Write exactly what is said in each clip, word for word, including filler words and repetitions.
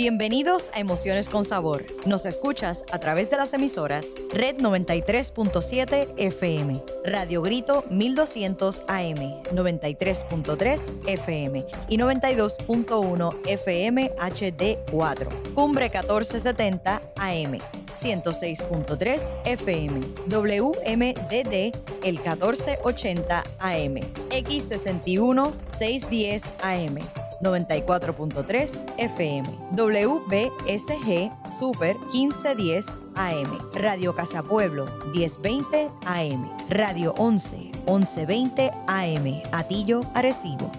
Bienvenidos a Emociones con Sabor. Nos escuchas a través de las emisoras Red noventa y tres punto siete F M, Radio Grito mil doscientos A M, noventa y tres punto tres F M y noventa y dos punto uno F M H D cuatro, Cumbre catorce setenta A M, ciento seis punto tres F M, W M D D el catorce ochenta A M, X sesenta y uno seiscientos diez A M, noventa y cuatro punto tres F M, W B S G Super quince diez A M, Radio Casa Pueblo diez veinte A M, Radio once once veinte A M, Atillo, Arecibo.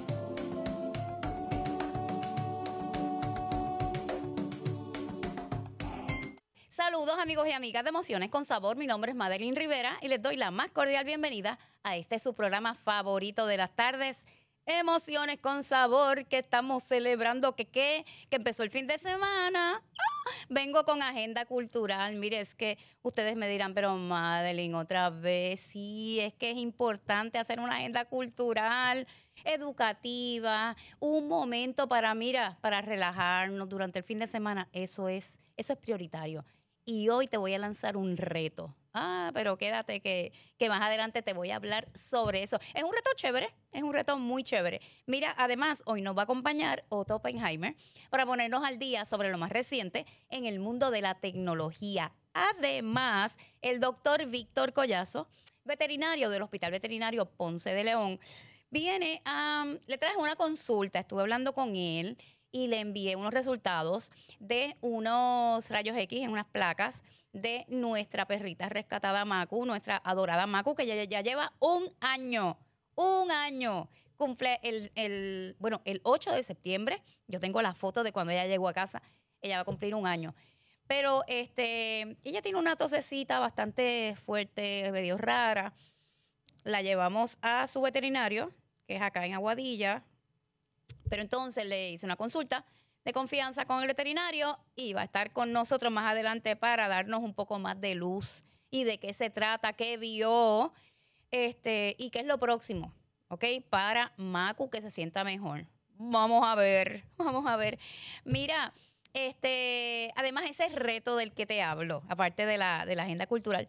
Saludos amigos y amigas de Emociones con Sabor, mi nombre es Madeline Rivera y les doy la más cordial bienvenida a este su programa favorito de las tardes, Emociones con Sabor, que estamos celebrando que, que, que empezó el fin de semana. ¡Ah! Vengo con agenda cultural. Mire, es que ustedes me dirán, pero Madeline, otra vez, sí, es que es importante hacer una agenda cultural, educativa, un momento para, mira, para relajarnos durante el fin de semana. Eso es, eso es prioritario. Y hoy te voy a lanzar un reto. Ah, pero quédate que, que más adelante te voy a hablar sobre eso. Es un reto chévere, es un reto muy chévere. Mira, además, hoy nos va a acompañar Otto Oppenheimer para ponernos al día sobre lo más reciente en el mundo de la tecnología. Además, el doctor Víctor Collazo, veterinario del Hospital Veterinario Ponce de León, viene a, le traje una consulta, estuve hablando con él y le envié unos resultados de unos rayos X en unas placas de nuestra perrita rescatada Macu, nuestra adorada Macu, que ya, ya lleva un año, un año. Cumple el, el, bueno, el ocho de septiembre. Yo tengo la foto de cuando ella llegó a casa. Ella va a cumplir un año. Pero este, ella tiene una tosecita bastante fuerte, medio rara. La llevamos a su veterinario, que es acá en Aguadilla. Pero entonces le hice una consulta de confianza con el veterinario y va a estar con nosotros más adelante para darnos un poco más de luz y de qué se trata, qué vio este, y qué es lo próximo, ¿ok? Para Macu que se sienta mejor. Vamos a ver, vamos a ver. Mira, este, además ese reto del que te hablo, aparte de la, de la agenda cultural,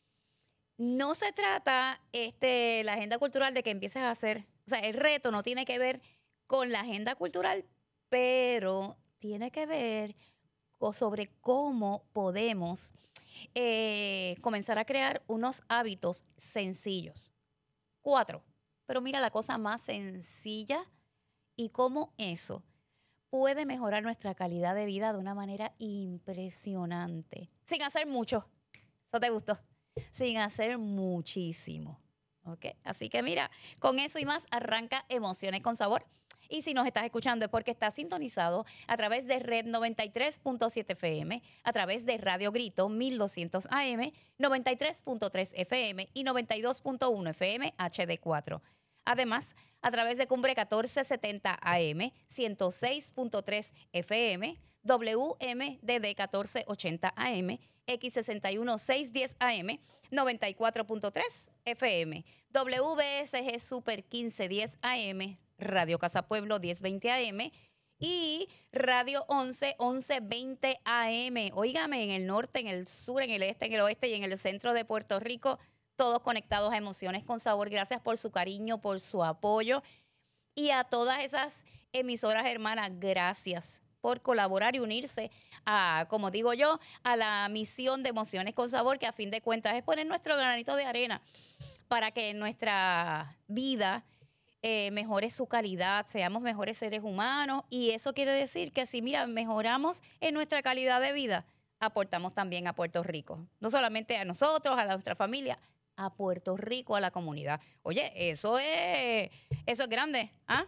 no se trata este, la agenda cultural de que empieces a hacer, o sea, el reto no tiene que ver con la agenda cultural, pero tiene que ver con, sobre cómo podemos eh, comenzar a crear unos hábitos sencillos. Cuatro. Pero mira la cosa más sencilla y cómo eso puede mejorar nuestra calidad de vida de una manera impresionante. Sin hacer mucho. ¿Eso te gustó? Sin hacer muchísimo. ¿Ok? Así que mira, con eso y más arranca Emociones con Sabor. Y si nos estás escuchando es porque estás sintonizado a través de Red noventa y tres punto siete F M, a través de Radio Grito mil doscientos A M, noventa y tres punto tres F M y noventa y dos punto uno F M H D cuatro. Además, a través de Cumbre catorce setenta A M, ciento seis punto tres F M, W M D D catorce ochenta A M, X sesenta y uno seiscientos diez A M, noventa y cuatro punto tres F M, W B S G Super quince diez A M, Radio Casa Pueblo diez veinte A M y Radio once once veinte A M. Óigame, en el norte, en el sur, en el este, en el oeste y en el centro de Puerto Rico, todos conectados a Emociones con Sabor. Gracias por su cariño, por su apoyo. Y a todas esas emisoras hermanas, gracias por colaborar y unirse a, como digo yo, a la misión de Emociones con Sabor, que a fin de cuentas es poner nuestro granito de arena para que nuestra vida Eh, mejore su calidad, seamos mejores seres humanos, y eso quiere decir que si, mira, mejoramos en nuestra calidad de vida, aportamos también a Puerto Rico, no solamente a nosotros, a nuestra familia, a Puerto Rico, a la comunidad. Oye, eso es, eso es grande, ¿ah?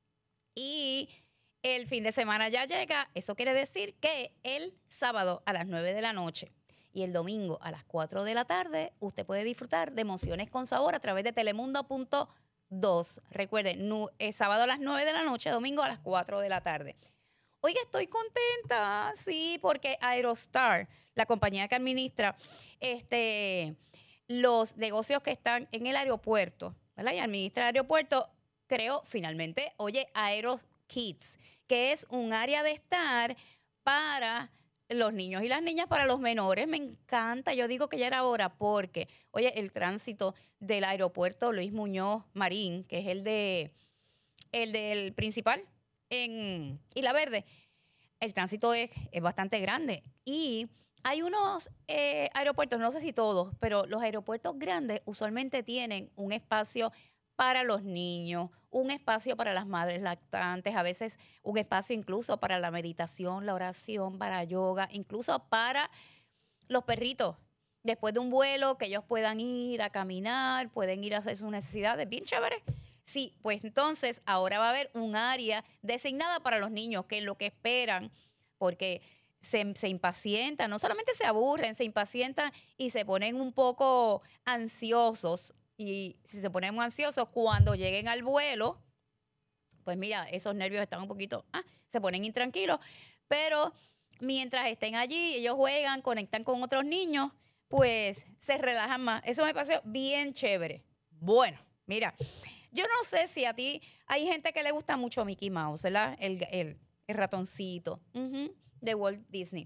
Y el fin de semana ya llega, eso quiere decir que el sábado a las nueve de la noche y el domingo a las cuatro de la tarde, usted puede disfrutar de Emociones con Sabor a través de telemundo punto dos. Recuerden, no, eh, sábado a las nueve de la noche, domingo a las cuatro de la tarde. Oiga, estoy contenta, sí, porque Aerostar, la compañía que administra este, los negocios que están en el aeropuerto, ¿verdad? Y administra el aeropuerto, creó finalmente, oye, Aero Kids, que es un área de estar para los niños y las niñas, para los menores. Me encanta. Yo digo que ya era hora porque, oye, el tránsito del aeropuerto Luis Muñoz Marín, que es el de el del principal en Isla Verde, el tránsito es, es bastante grande. Y hay unos eh, aeropuertos, no sé si todos, pero los aeropuertos grandes usualmente tienen un espacio para los niños, un espacio para las madres lactantes, a veces un espacio incluso para la meditación, la oración, para yoga, incluso para los perritos. Después de un vuelo, que ellos puedan ir a caminar, pueden ir a hacer sus necesidades, bien chévere. Sí, pues entonces ahora va a haber un área designada para los niños, que es lo que esperan, porque se, se impacientan, no solamente se aburren, se impacientan y se ponen un poco ansiosos. Y si se ponen muy ansiosos, cuando lleguen al vuelo, pues mira, esos nervios están un poquito, ah, se ponen intranquilos. Pero mientras estén allí, ellos juegan, conectan con otros niños, pues se relajan más. Eso me pareció bien chévere. Bueno, mira, yo no sé si a ti hay gente que le gusta mucho Mickey Mouse, ¿verdad? El, el, el ratoncito uh-huh, de Walt Disney.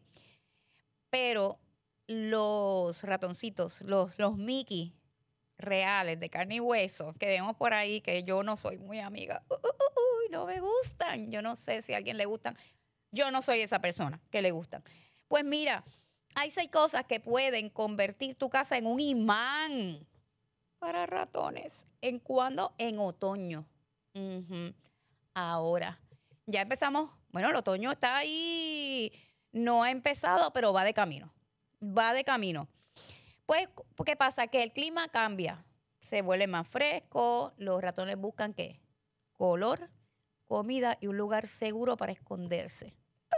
Pero los ratoncitos, los, los Mickey reales, de carne y hueso, que vemos por ahí, que yo no soy muy amiga. Uh, uh, uh, no me gustan. Yo no sé si a alguien le gustan. Yo no soy esa persona que le gustan. Pues mira, hay seis cosas que pueden convertir tu casa en un imán para ratones. ¿En cuándo? En otoño. Uh-huh. Ahora, ya empezamos. Bueno, el otoño está ahí. No ha empezado, pero va de camino. Va de camino. Pues, ¿qué pasa? Que el clima cambia, se vuelve más fresco, los ratones buscan, ¿qué? Color, comida y un lugar seguro para esconderse.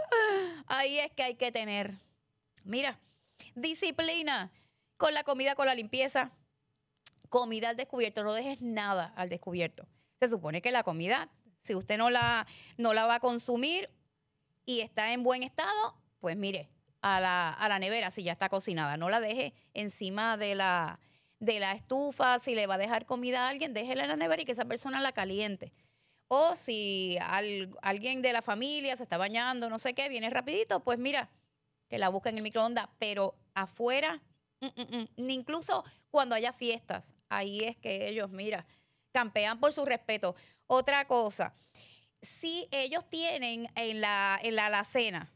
Ahí es que hay que tener, mira, disciplina con la comida, con la limpieza, comida al descubierto, no dejes nada al descubierto. Se supone que la comida, si usted no la, no la va a consumir y está en buen estado, pues mire, A la, a la nevera si ya está cocinada. No la deje encima de la, de la estufa. Si le va a dejar comida a alguien, déjela en la nevera y que esa persona la caliente. O si al, alguien de la familia se está bañando, no sé qué, viene rapidito, pues mira, que la busque en el microondas. Pero afuera, mm, mm, mm, ni incluso cuando haya fiestas, ahí es que ellos, mira, campean por su respeto. Otra cosa, si ellos tienen en la, en la alacena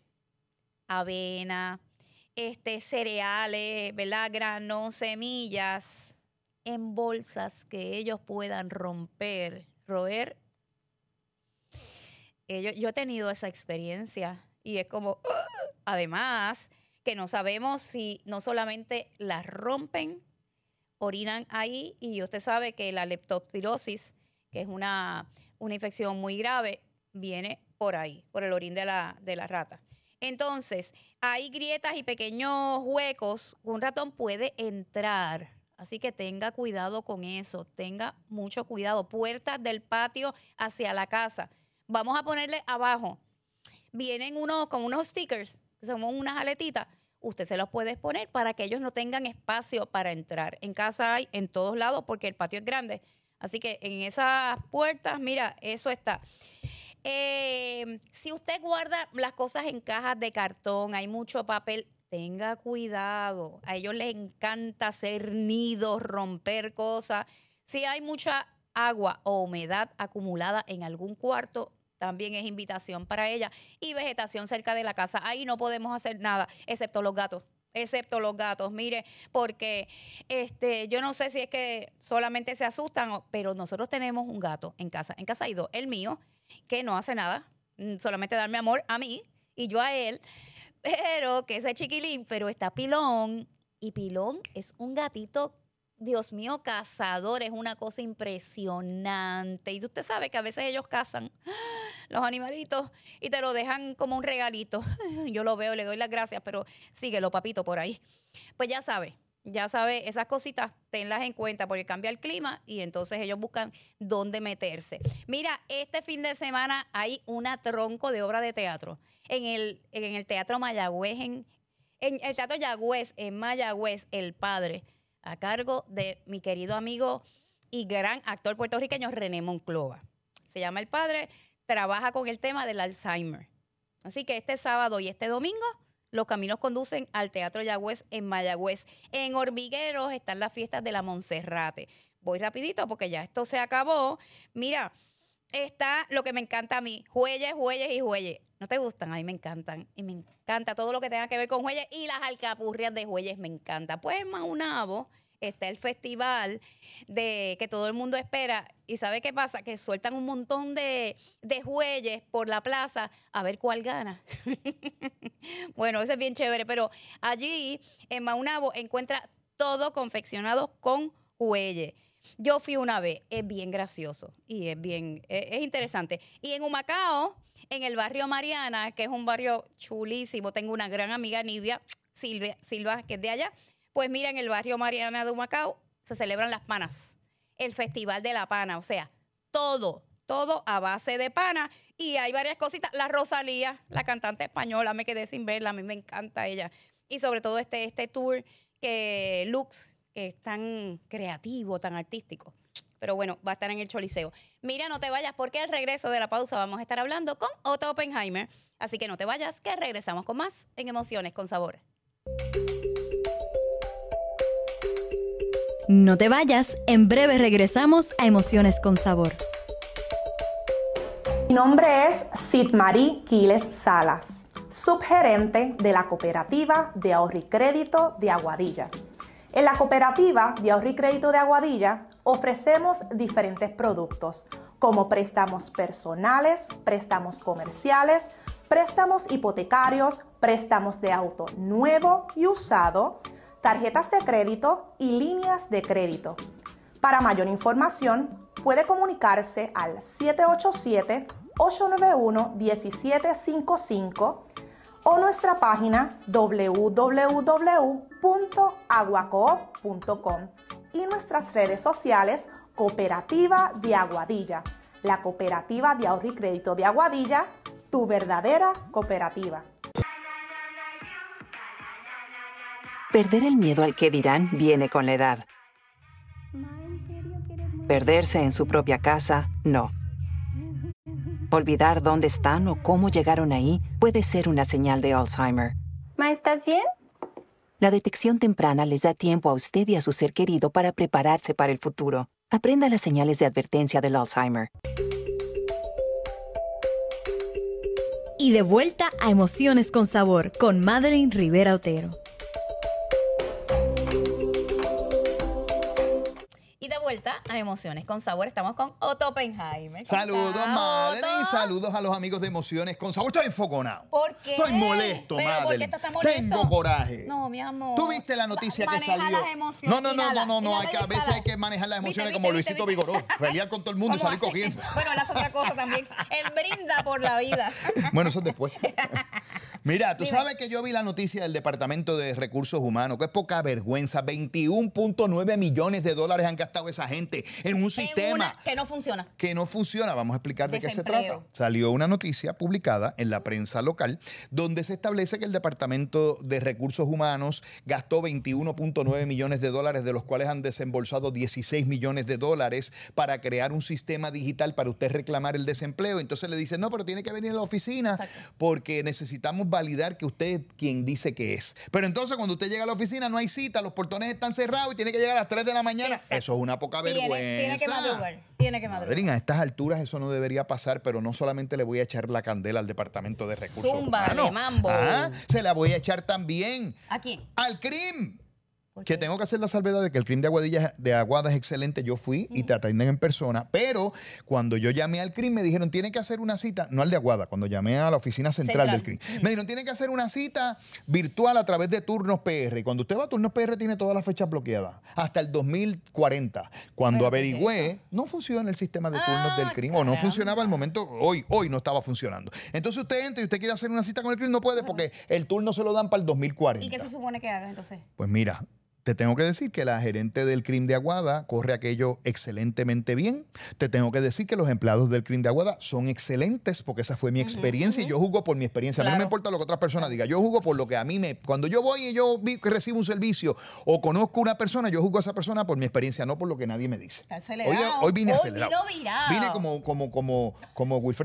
avena, este, cereales, ¿verdad? Granos, semillas, en bolsas que ellos puedan romper, roer. Ellos, yo he tenido esa experiencia y es como, ¡uh! Además, que no sabemos si no solamente las rompen, orinan ahí y usted sabe que la leptospirosis, que es una, una infección muy grave, viene por ahí, por el orín de la, de la rata. Entonces, hay grietas y pequeños huecos, un ratón puede entrar, así que tenga cuidado con eso, tenga mucho cuidado. Puertas del patio hacia la casa, vamos a ponerle abajo, vienen unos con unos stickers, que son unas aletitas, usted se los puede poner para que ellos no tengan espacio para entrar. En casa hay en todos lados porque el patio es grande, así que en esas puertas, mira, eso está. Eh, si usted guarda las cosas en cajas de cartón, hay mucho papel, tenga cuidado. A ellos les encanta hacer nidos, romper cosas. Si hay mucha agua o humedad acumulada en algún cuarto, también es invitación para ella. Y vegetación cerca de la casa. Ahí no podemos hacer nada, excepto los gatos. Excepto los gatos, mire, porque este, yo no sé si es que solamente se asustan, pero nosotros tenemos un gato en casa. En casa hay dos, el mío, que no hace nada, solamente darme amor a mí y yo a él, pero que ese chiquilín, pero está Pilón, y Pilón es un gatito, Dios mío, cazador, es una cosa impresionante. Y usted sabe que a veces ellos cazan los animalitos y te lo dejan como un regalito. Yo lo veo, le doy las gracias, pero síguelo, papito, por ahí. Pues ya sabe. Ya sabe, esas cositas tenlas en cuenta porque cambia el clima y entonces ellos buscan dónde meterse. Mira, este fin de semana hay una tronco de obra de teatro en el, en el Teatro Mayagüez, en, en el Teatro Yagüez, en Mayagüez, El Padre, a cargo de mi querido amigo y gran actor puertorriqueño René Monclova. Se llama El Padre, trabaja con el tema del Alzheimer. Así que este sábado y este domingo los caminos conducen al Teatro Yagüez en Mayagüez. En Hormigueros están las fiestas de la Monserrate. Voy rapidito porque ya esto se acabó. Mira, está lo que me encanta a mí, jueyes, jueyes y jueyes. ¿No te gustan? A mí me encantan. Y me encanta todo lo que tenga que ver con jueyes y las alcapurrias de jueyes me encanta. Pues en Maunabo está el festival de que todo el mundo espera. ¿Y sabe qué pasa? Que sueltan un montón de, de jueyes por la plaza a ver cuál gana. Bueno, eso es bien chévere. Pero allí en Maunabo encuentra todo confeccionado con jueyes. Yo fui una vez, es bien gracioso y es bien, es, es interesante. Y en Humacao, en el barrio Mariana, que es un barrio chulísimo, tengo una gran amiga, Nidia Silva, Silva, que es de allá. Pues mira, en el barrio Mariana de Humacao se celebran las panas, el Festival de la Pana, o sea, todo, todo a base de pana. Y hay varias cositas. La Rosalía, la cantante española, me quedé sin verla, a mí me encanta ella. Y sobre todo este, este tour que Lux, que es tan creativo, tan artístico. Pero bueno, va a estar en el Choliseo. Mira, no te vayas porque al regreso de la pausa vamos a estar hablando con Otto Oppenheimer. Así que no te vayas, que regresamos con más en Emociones con Sabor. No te vayas, en breve regresamos a Emociones con Sabor. Mi nombre es Sidmarí Quiles Salas, subgerente de la Cooperativa de Ahorro y Crédito de Aguadilla. En la Cooperativa de Ahorro y Crédito de Aguadilla ofrecemos diferentes productos como préstamos personales, préstamos comerciales, préstamos hipotecarios, préstamos de auto nuevo y usado, tarjetas de crédito y líneas de crédito. Para mayor información, puede comunicarse al siete ocho siete, ocho nueve uno, uno siete cinco cinco o nuestra página w w w punto aguacoop punto com y nuestras redes sociales Cooperativa de Aguadilla, la Cooperativa de Ahorro y Crédito de Aguadilla, tu verdadera cooperativa. Perder el miedo al que dirán viene con la edad. Perderse en su propia casa, no. Olvidar dónde están o cómo llegaron ahí puede ser una señal de Alzheimer. Ma, ¿estás bien? La detección temprana les da tiempo a usted y a su ser querido para prepararse para el futuro. Aprenda las señales de advertencia del Alzheimer. Y de vuelta a Emociones con Sabor con Madeline Rivera Otero. Vuelta a Emociones con Sabor. Estamos con Otto Oppenheimer. Saludos, Madeline. Saludos a los amigos de Emociones con Sabor. Estoy enfogonado. ¿Por qué? Estoy molesto, ¿Pero Madeline. por qué estás molesto? Tengo coraje. No, mi amor. ¿Tú viste la noticia Maneja que salió? las emociones. No, no, no, no, no, no. Hay que, a veces exhala. hay que manejar las emociones ¿Viste, como viste, Luisito viste? Vigoró. Pelear con todo el mundo y salir hace? cogiendo. Bueno, él hace otra cosa también. Él brinda por la vida. Bueno, eso es después. Mira, tú Dime. sabes que yo vi la noticia del Departamento de Recursos Humanos, que es poca vergüenza. veintiuno punto nueve millones de dólares han gastado esa gente en un sistema En una que no funciona. que no funciona. Vamos a explicar de qué se Desempleo. trata. Salió una noticia publicada en la prensa local donde se establece que el Departamento de Recursos Humanos gastó veintiuno punto nueve millones de dólares, de los cuales han desembolsado dieciséis millones de dólares para crear un sistema digital para usted reclamar el desempleo. Entonces le dicen, no, pero tiene que venir a la oficina. Exacto. Porque necesitamos validar que usted es quien dice que es. Pero entonces cuando usted llega a la oficina no hay cita, los portones están cerrados y tiene que llegar a las tres de la mañana. Exacto. Eso es una poca vergüenza. Tiene, tiene que madrugar. Tiene que madrugar. Madeline, a estas alturas eso no debería pasar, pero no solamente le voy a echar la candela al Departamento de Recursos Zúmbale, Humanos. mambo. Ah, se la voy a echar también. ¿A quién? Al C R I M. Que tengo que hacer la salvedad de que el C R I M de Aguadilla, de Aguada es excelente. Yo fui y te atienden en persona, pero cuando yo llamé al C R I M me dijeron, tiene que hacer una cita, no al de Aguada, cuando llamé a la oficina central, central. del C R I M, me dijeron, tiene que hacer una cita virtual a través de Turnos P R. Y cuando usted va a Turnos P R tiene todas las fechas bloqueadas, hasta el dos mil cuarenta. Cuando bueno, averigüé, no funciona el sistema de turnos ah, del C R I M, caramba. o no funcionaba al momento, hoy, hoy no estaba funcionando. Entonces usted entra y usted quiere hacer una cita con el C R I M, no puede porque el turno se lo dan para el dos mil cuarenta. ¿Y qué se supone que haga entonces? Pues mira, te tengo que decir que la gerente del C R I M de Aguada corre aquello excelentemente bien. Te tengo que decir que los empleados del C R I M de Aguada son excelentes porque esa fue mi experiencia uh-huh, uh-huh. y yo juzgo por mi experiencia. Claro. A mí no me importa lo que otra persona diga. Yo juzgo por lo que a mí me... Cuando yo voy y yo vi, recibo un servicio o conozco una persona, yo juzgo a esa persona por mi experiencia, no por lo que nadie me dice. Está acelerado. Hoy, hoy vine hoy acelerado. Vino virado. Vine como, como, como, como Wilfredo.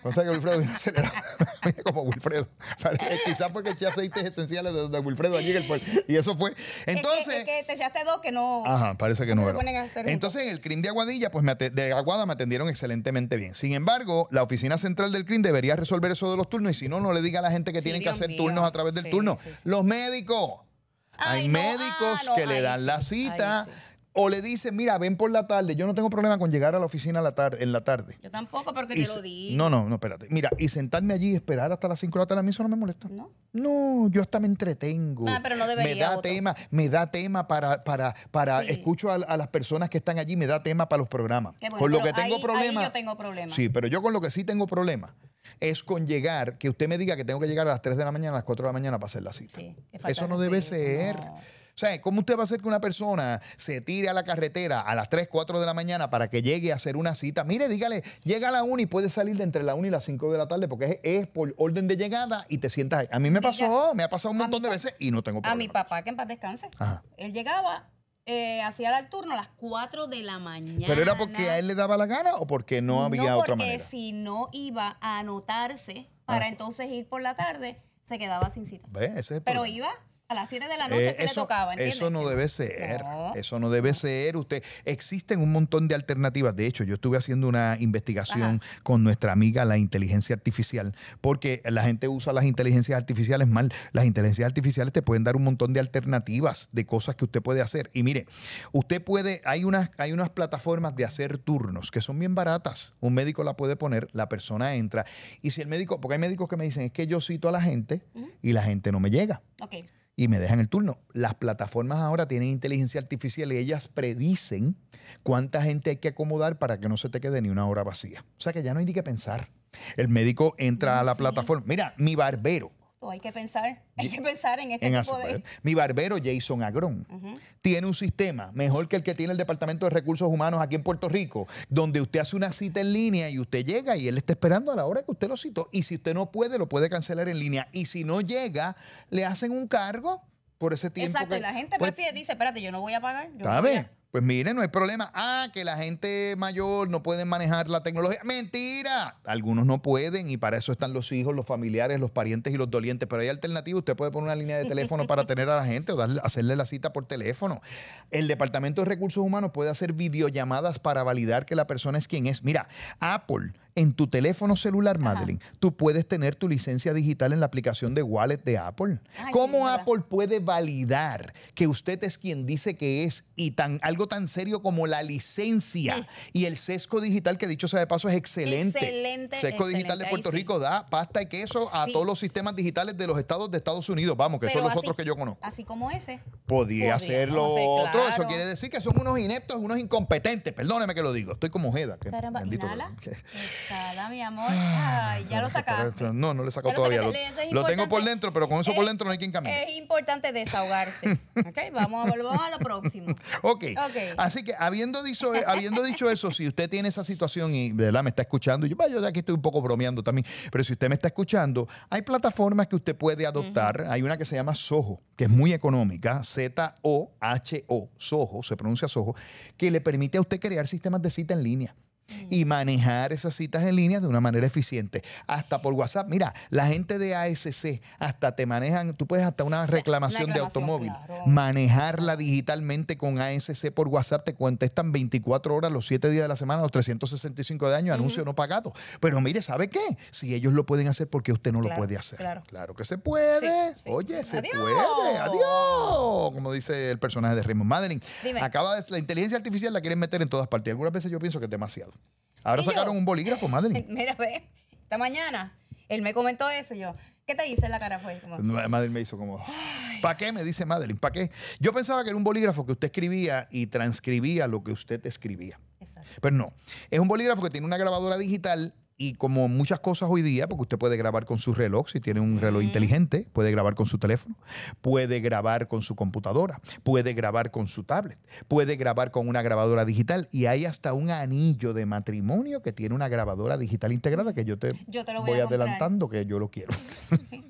O sea que Wilfredo viene acelerado. Mira como Wilfredo. Quizás porque eché aceites esenciales de, de Wilfredo allí en el puerto. Y eso fue. Entonces. Es que, es que te echaste dos que no. Ajá, parece que no. se ¿verdad? ponen a hacer Entonces, en el C R I M de Aguadilla, pues me ate- de Aguada me atendieron excelentemente bien. Sin embargo, la oficina central del C R I M debería resolver eso de los turnos. Y si no, no le diga a la gente que Sí, tienen Dios que hacer mío. turnos a través del Sí, turno. sí, sí. Los médicos. Ay, Hay no, médicos ah, no, que le ahí dan sí, la ahí cita. sí. O le dicen, mira, ven por la tarde. Yo no tengo problema con llegar a la oficina a la tarde, en la tarde. Yo tampoco, porque Y te se- lo digo. No, no, no, espérate. Mira, y sentarme allí y esperar hasta las cinco de la tarde, a mí eso no me molesta. ¿No? No, yo hasta me entretengo. Ah, pero no debería, Me da Otto. tema, me da tema para, para, para, Sí. escucho a, a las personas que están allí, me da tema para los programas. Qué bueno, con lo pero que tengo ahí- problema. ahí yo tengo problema. Sí, pero yo con lo que sí tengo problema es con llegar, que usted me diga que tengo que llegar a las tres de la mañana, a las cuatro de la mañana para hacer la cita. Sí, qué falta Eso de no debe respeto, ser. no. O sea, ¿cómo usted va a hacer que una persona se tire a la carretera a las tres, cuatro de la mañana para que llegue a hacer una cita? Mire, dígale, llega a la una y puede salir de entre la una y las cinco de la tarde porque es, es por orden de llegada y te sientas ahí. A mí me Diga, pasó, me ha pasado un a montón mi de pa- veces y no tengo A problema. mi papá, que en paz descanse. Ajá. Él llegaba, eh, hacía el turno a las cuatro de la mañana. ¿Pero era porque a él le daba la gana o porque no había no, otra porque manera? si no iba a anotarse para Ah. entonces ir por la tarde, se quedaba sin cita. ¿Ves? Ese es el Pero problema. iba a las siete de la noche Eh, que le tocaba, ¿entiendes? eso no Que debe ser. No. Eso no debe ser. Usted, existen un montón de alternativas. De hecho, yo estuve haciendo una investigación con nuestra amiga la inteligencia artificial, porque la gente usa las inteligencias artificiales mal. Las inteligencias artificiales te pueden dar un montón de alternativas de cosas que usted puede hacer. Y mire, usted puede, hay unas, hay unas plataformas de hacer turnos que son bien baratas. Un médico la puede poner, la persona entra. Y si el médico, porque hay médicos que me dicen, es que yo cito a la gente y la gente no me llega. Ok. Y me dejan el turno. Las plataformas ahora tienen inteligencia artificial y ellas predicen cuánta gente hay que acomodar para que no se te quede ni una hora vacía. O sea que ya no hay ni que pensar. El médico entra a la sí. plataforma. Mira, mi barbero. Todo hay que pensar, hay que pensar en este En tipo hacer- de... Mi barbero Jason Agrón tiene un sistema mejor que el que tiene el Departamento de Recursos Humanos aquí en Puerto Rico, donde usted hace una cita en línea y usted llega y él está esperando a la hora que usted lo citó. Y si usted no puede, lo puede cancelar en línea. Y si no llega, le hacen un cargo por ese tiempo. Exacto, que- y la gente pues, prefiere, dice, espérate, yo no voy a pagar. Yo no ¿Sabe? voy a- Pues mire, no hay problema. Ah, que la gente mayor no puede manejar la tecnología. ¡Mentira! Algunos no pueden y para eso están los hijos, los familiares, los parientes y los dolientes. Pero hay alternativas. Usted puede poner una línea de teléfono para tener a la gente o darle, hacerle la cita por teléfono. El Departamento de Recursos Humanos puede hacer videollamadas para validar que la persona es quien es. Mira, Apple, en tu teléfono celular, Madeline, tú puedes tener tu licencia digital en la aplicación de Wallet de Apple. Ay, sí, ¿Cómo es verdad. Apple puede validar que usted es quien dice que es y tan algo tan serio como la licencia y el sesgo digital, que dicho sea de paso es excelente? Excelente, Sesgo digital excelente, de Puerto ahí sí. Rico da pasta y queso a Sí. todos los sistemas digitales de los estados de Estados Unidos, vamos, que Pero son los así- otros que yo conozco. Así como ese. Podría ser lo Podríamos hacer, otro. Eso claro. quiere decir que son unos ineptos, unos incompetentes. Perdóneme que lo digo. Estoy como Ojeda. que Caramba, bendito- inhala. que- Exhala, mi amor. Ay, ya lo sacaste. No, no le he sacado Ya lo todavía. Lo, sacaste. Eso es lo tengo por importante. dentro, pero con eso por Es- dentro no hay quien camine. Es importante desahogarse. Ok, vamos, a- vamos a lo próximo. Ok. Ok. Así que habiendo dicho, habiendo dicho eso, si usted tiene esa situación y de verdad me está escuchando, yo, yo de aquí estoy un poco bromeando también, pero si usted me está escuchando, hay plataformas que usted puede adoptar. Hay una que se llama Soho, que es muy económica, Z O H O, Soho, se pronuncia Soho, que le permite a usted crear sistemas de cita en línea y manejar esas citas en línea de una manera eficiente. Hasta por WhatsApp. Mira, la gente de A S C hasta te manejan, tú puedes hasta una Sí, reclamación, una de reclamación, automóvil, claro. manejarla digitalmente con A S C por WhatsApp, te contestan veinticuatro horas los siete días de la semana, los trescientos sesenta y cinco de año, anuncio no pagado. Pero mire, ¿sabe qué? Si ellos lo pueden hacer, ¿por qué usted no lo Claro, puede hacer? claro. que se puede. Sí, sí. Oye, se Adiós. puede. Adiós. Como dice el personaje de Raymond. Madeline, Dime. acaba de, la inteligencia artificial la quieren meter en todas partes. Algunas veces yo pienso que es demasiado. Ahora ¿Y yo? sacaron un bolígrafo, Madeline. Mira, ve, esta mañana él me comentó eso y yo, ¿qué te dice en la cara? Fue como, Madeline me hizo como, ¿para qué? Me dice Madeline, ¿para qué? Yo pensaba que era un bolígrafo que usted escribía y transcribía lo que usted escribía. exacto. Pero no, es un bolígrafo que tiene una grabadora digital y como muchas cosas hoy día, porque usted puede grabar con su reloj, si tiene un reloj inteligente, puede grabar con su teléfono, puede grabar con su computadora, puede grabar con su tablet, puede grabar con una grabadora digital y hay hasta un anillo de matrimonio que tiene una grabadora digital integrada que yo te, Yo te lo voy voy a comprar. adelantando que yo lo quiero.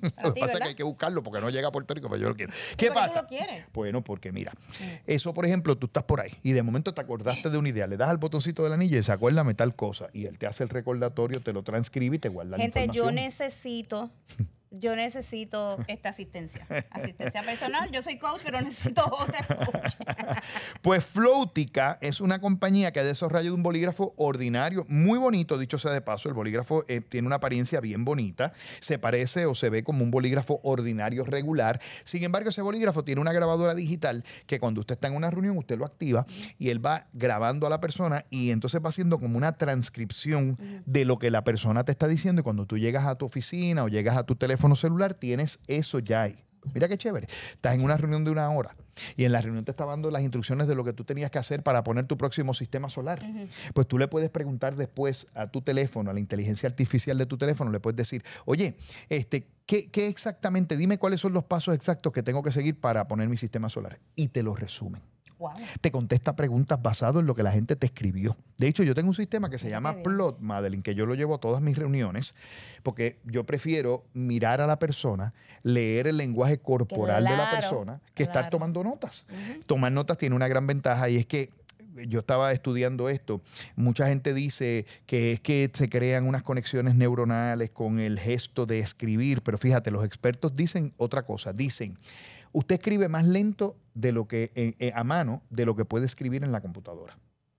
Lo que pasa es que hay que buscarlo porque no llega a Puerto Rico, pero yo lo quiero. ¿Qué ¿Por qué pasa? tú lo quieres? Bueno, porque mira, eso por ejemplo, tú estás por ahí y de momento te acordaste de una idea, le das al botoncito del anillo y dice, acuérdame tal cosa, y él te hace el recordatorio, te lo transcribe y te guarda Gente, la información. yo necesito, yo necesito esta asistencia. Asistencia personal. Yo soy coach, pero necesito otra coach. Pues Flowtica es una compañía que ha desarrollado un bolígrafo ordinario, muy bonito, dicho sea de paso. El bolígrafo eh, tiene una apariencia bien bonita. Se parece o se ve como un bolígrafo ordinario regular. Sin embargo, ese bolígrafo tiene una grabadora digital que cuando usted está en una reunión, usted lo activa y él va grabando a la persona y entonces va haciendo como una transcripción de lo que la persona te está diciendo. Y cuando tú llegas a tu oficina o llegas a tu teléfono celular, tienes eso ya ahí. Mira qué chévere. Estás en una reunión de una hora y en la reunión te está dando las instrucciones de lo que tú tenías que hacer para poner tu próximo sistema solar. Uh-huh. Pues tú le puedes preguntar después a tu teléfono, a la inteligencia artificial de tu teléfono, le puedes decir, oye, este, ¿qué, qué exactamente? Dime cuáles son los pasos exactos que tengo que seguir para poner mi sistema solar. Y te los resumen. Wow. Te contesta preguntas basado en lo que la gente te escribió. De hecho, yo tengo un sistema que se llama Plot, Madeline, que yo lo llevo a todas mis reuniones, porque yo prefiero mirar a la persona, leer el lenguaje corporal claro, de la persona, que claro. estar tomando notas. Uh-huh. Tomar notas tiene una gran ventaja y es que yo estaba estudiando esto. Mucha gente dice que es que se crean unas conexiones neuronales con el gesto de escribir, pero fíjate, los expertos dicen otra cosa. Dicen, usted escribe más lento de lo que eh, eh, a mano de lo que puede escribir en la computadora.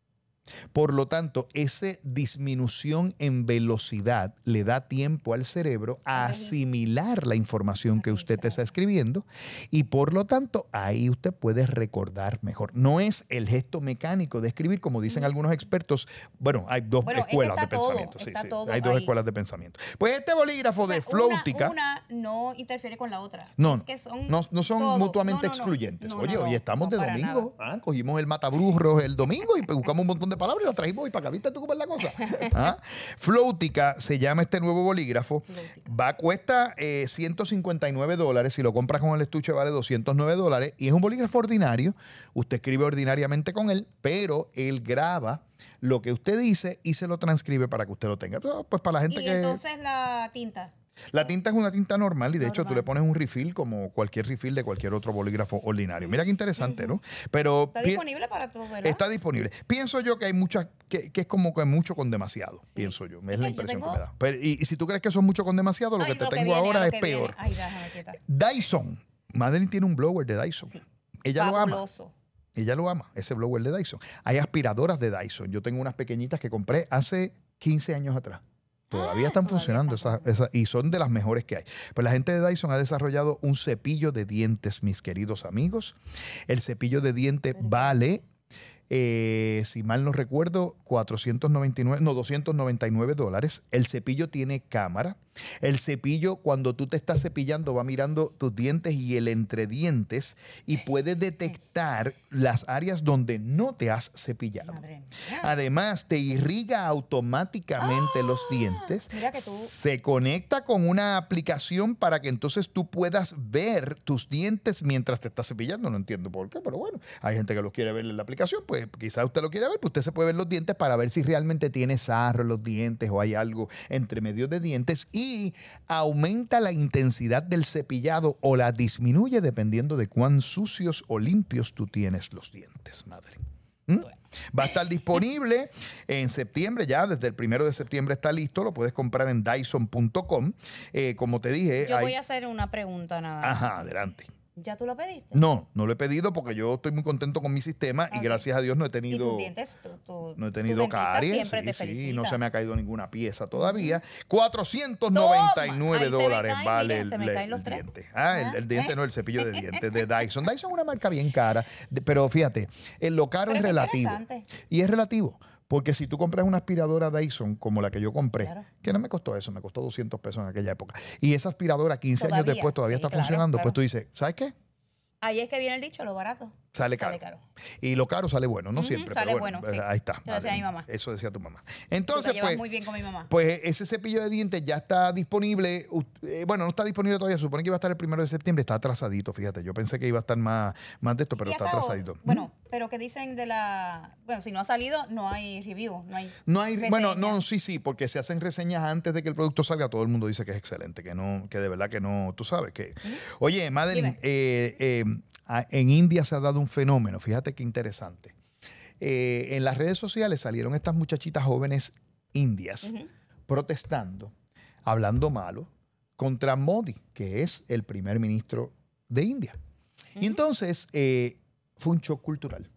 Por lo tanto, esa disminución en velocidad le da tiempo al cerebro a asimilar la información que usted está escribiendo y por lo tanto ahí usted puede recordar mejor. No es el gesto mecánico de escribir como dicen mm. algunos expertos. Bueno, hay dos bueno, escuelas es que de todo, pensamiento. Sí, sí. Todo hay dos ahí. escuelas de pensamiento. Pues este bolígrafo o sea, de Flowtica. Una, una no interfiere con la otra. No, es que son no, no son todo. mutuamente no, no, excluyentes. no, Oye, no, no, hoy estamos no, de domingo. Ah, cogimos el matabrujos el domingo y buscamos un montón de palabras y las trajimos hoy para acá. ¿Viste tú cómo es la cosa? ¿Ah? Flowtica se llama este nuevo bolígrafo. Flowtica. Va, cuesta eh, ciento cincuenta y nueve dólares. Si lo compras con el estuche vale doscientos nueve dólares. Y es un bolígrafo ordinario. Usted escribe ordinariamente con él, pero él graba lo que usted dice y se lo transcribe para que usted lo tenga. Pues para la gente y que... entonces la tinta. La tinta es una tinta normal y de normal. hecho tú le pones un refill como cualquier refill de cualquier otro bolígrafo ordinario. Mira qué interesante, uh-huh. ¿no? Pero está disponible para todos, ¿verdad? Está disponible. Pienso yo que hay muchas, que, que es como que mucho con demasiado, sí. pienso yo. Es, es la impresión tengo... que me da. Pero, y, y si tú crees que eso es mucho con demasiado, lo Ay, que te lo tengo que viene, ahora es peor. Ay, déjame quitar. Dyson. Madeline tiene un blower de Dyson. Sí. Ella Fabuloso. lo ama. Ella lo ama, ese blower de Dyson. Hay aspiradoras de Dyson. Yo tengo unas pequeñitas que compré hace quince años atrás. Todavía están ah, funcionando todavía están. Esas, esas, y son de las mejores que hay. Pues la gente de Dyson ha desarrollado un cepillo de dientes, mis queridos amigos. El cepillo de dientes vale, eh, si mal no recuerdo, cuatrocientos noventa y nueve, no, doscientos noventa y nueve dólares. El cepillo tiene cámara. El cepillo, cuando tú te estás cepillando, va mirando tus dientes y el entredientes y puede detectar las áreas donde no te has cepillado. Además, te irriga automáticamente ah, los dientes. Mira que tú. Se conecta con una aplicación para que entonces tú puedas ver tus dientes mientras te estás cepillando. No entiendo por qué, pero bueno, hay gente que los quiere ver en la aplicación. Pues quizás usted lo quiere ver, pues usted se puede ver los dientes para ver si realmente tiene sarro en los dientes o hay algo entre medio de dientes y Y aumenta la intensidad del cepillado o la disminuye dependiendo de cuán sucios o limpios tú tienes los dientes, madre. ¿Mm? Bueno. Va a estar disponible en septiembre, ya desde el primero de septiembre está listo, lo puedes comprar en Dyson punto com. Eh, como te dije... Yo hay... voy a hacer una pregunta nada más. Ajá, adelante. ¿Ya tú lo pediste? No, no lo he pedido porque yo estoy muy contento con mi sistema okay. y gracias a Dios no he tenido... ¿Y tus dientes? Tu, tu, no he tenido caries. Siempre sí, te sí, no se me ha caído ninguna pieza todavía. cuatrocientos noventa y nueve dólares caen, vale mira, el, el, el diente. Ah, el, el diente no, el cepillo de dientes de Dyson. Dyson es una marca bien cara, de, pero fíjate, lo caro pero es relativo. Y es relativo. Porque si tú compras una aspiradora Dyson como la que yo compré, claro. que no me costó eso, me costó doscientos pesos en aquella época, y esa aspiradora quince todavía, años después todavía sí, está claro, funcionando, claro. pues tú dices, ¿sabes qué? Ahí es que viene el dicho, lo barato sale caro. Sale caro. Y lo caro sale bueno, no uh-huh, siempre, sale pero bueno, bueno, sí. ahí está. Eso decía mi mamá. Eso decía tu mamá. Entonces, tú te pues, muy bien con mi mamá. Pues ese cepillo de dientes ya está disponible. Eh, bueno, no está disponible todavía. Se supone que iba a estar el primero de septiembre. Está atrasadito, fíjate. Yo pensé que iba a estar más, más de esto, pero está atrasadito. Bueno, Pero ¿qué dicen de la...? Bueno, si no ha salido, no hay review, no hay No hay, reseña. bueno, no, sí, sí, porque se hacen reseñas antes de que el producto salga, todo el mundo dice que es excelente, que no, que de verdad que no, tú sabes que... Uh-huh. Oye, Madeline, eh, eh, en India se ha dado un fenómeno, fíjate qué interesante. Eh, en las redes sociales salieron estas muchachitas jóvenes indias uh-huh. protestando, hablando malo, contra Modi, que es el primer ministro de India. Uh-huh. Y entonces... Eh, fue un shock cultural.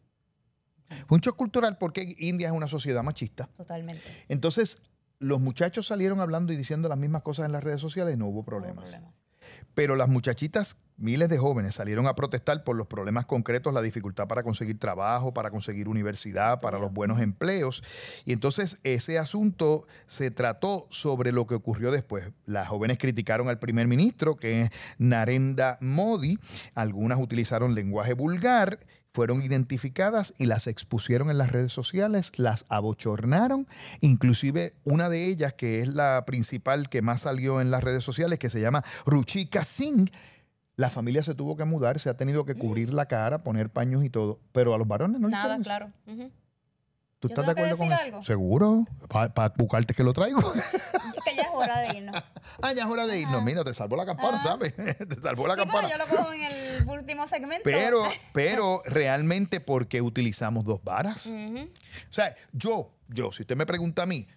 Fue un shock cultural porque India es una sociedad machista. Totalmente. Entonces, los muchachos salieron hablando y diciendo las mismas cosas en las redes sociales y no hubo problemas. No hubo problema. Pero las muchachitas, miles de jóvenes, salieron a protestar por los problemas concretos, la dificultad para conseguir trabajo, para conseguir universidad, para los buenos empleos. Y entonces ese asunto se trató sobre lo que ocurrió después. Las jóvenes criticaron al primer ministro, que es Narendra Modi. Algunas utilizaron lenguaje vulgar, fueron identificadas y las expusieron en las redes sociales, las abochornaron. Inclusive una de ellas, que es la principal que más salió en las redes sociales, que se llama Ruchika Singh, la familia se tuvo que mudar, se ha tenido que cubrir la cara, poner paños y todo, pero a los varones no les hicieron eso. Nada, claro. Uh-huh. ¿Tú estás de acuerdo con eso? Algo? ¿Seguro? Para pa buscarte que lo traigo. Es que ya es hora de irnos. Ah, ya es hora de irnos. Ajá. Mira, te salvó la campana, Ajá. ¿sabes? Te salvó la sí, campana. Pero yo lo cojo en el último segmento. Pero, pero realmente porque utilizamos dos varas. Uh-huh. O sea, yo, yo, si usted me pregunta a mí,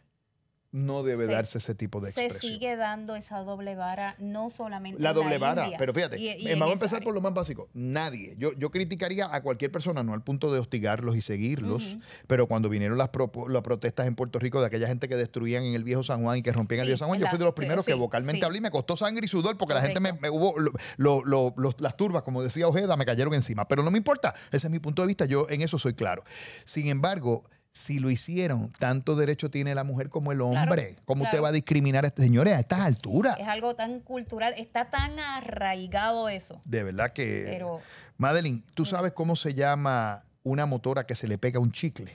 no debe se, darse ese tipo de expresión. Se sigue dando esa doble vara, no solamente la en doble la vara, India, pero fíjate, y, y vamos a empezar área. por lo más básico. Nadie, yo, yo criticaría a cualquier persona, no al punto de hostigarlos y seguirlos, uh-huh. pero cuando vinieron las, pro, las protestas en Puerto Rico de aquella gente que destruían en el viejo San Juan y que rompían sí, el viejo San Juan, yo fui de los primeros sí, que vocalmente sí. hablé y me costó sangre y sudor porque Correcto. La gente me, me hubo, lo, lo, lo, lo, las turbas, como decía Ojeda, me cayeron encima, pero no me importa, ese es mi punto de vista, yo en eso soy claro. Sin embargo, si lo hicieron, tanto derecho tiene la mujer como el hombre. Claro, ¿Cómo claro. usted va a discriminar a este señores a estas alturas? Es algo tan cultural, está tan arraigado eso. De verdad que... Pero, Madeline, ¿tú sabes cómo se llama una motora que se le pega un chicle?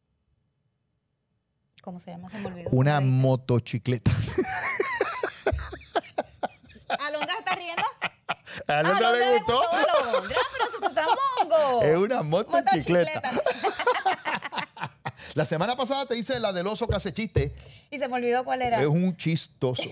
¿Cómo se llama? Se me olvidó. Una motochicleta. ¿Alondra está riendo? ¿A Alondra ah, le gustó? Alondra, pero eso está mongo. Es una motochicleta. La semana pasada te hice la del oso que hace chiste. Y se me olvidó cuál era. Es un chistoso.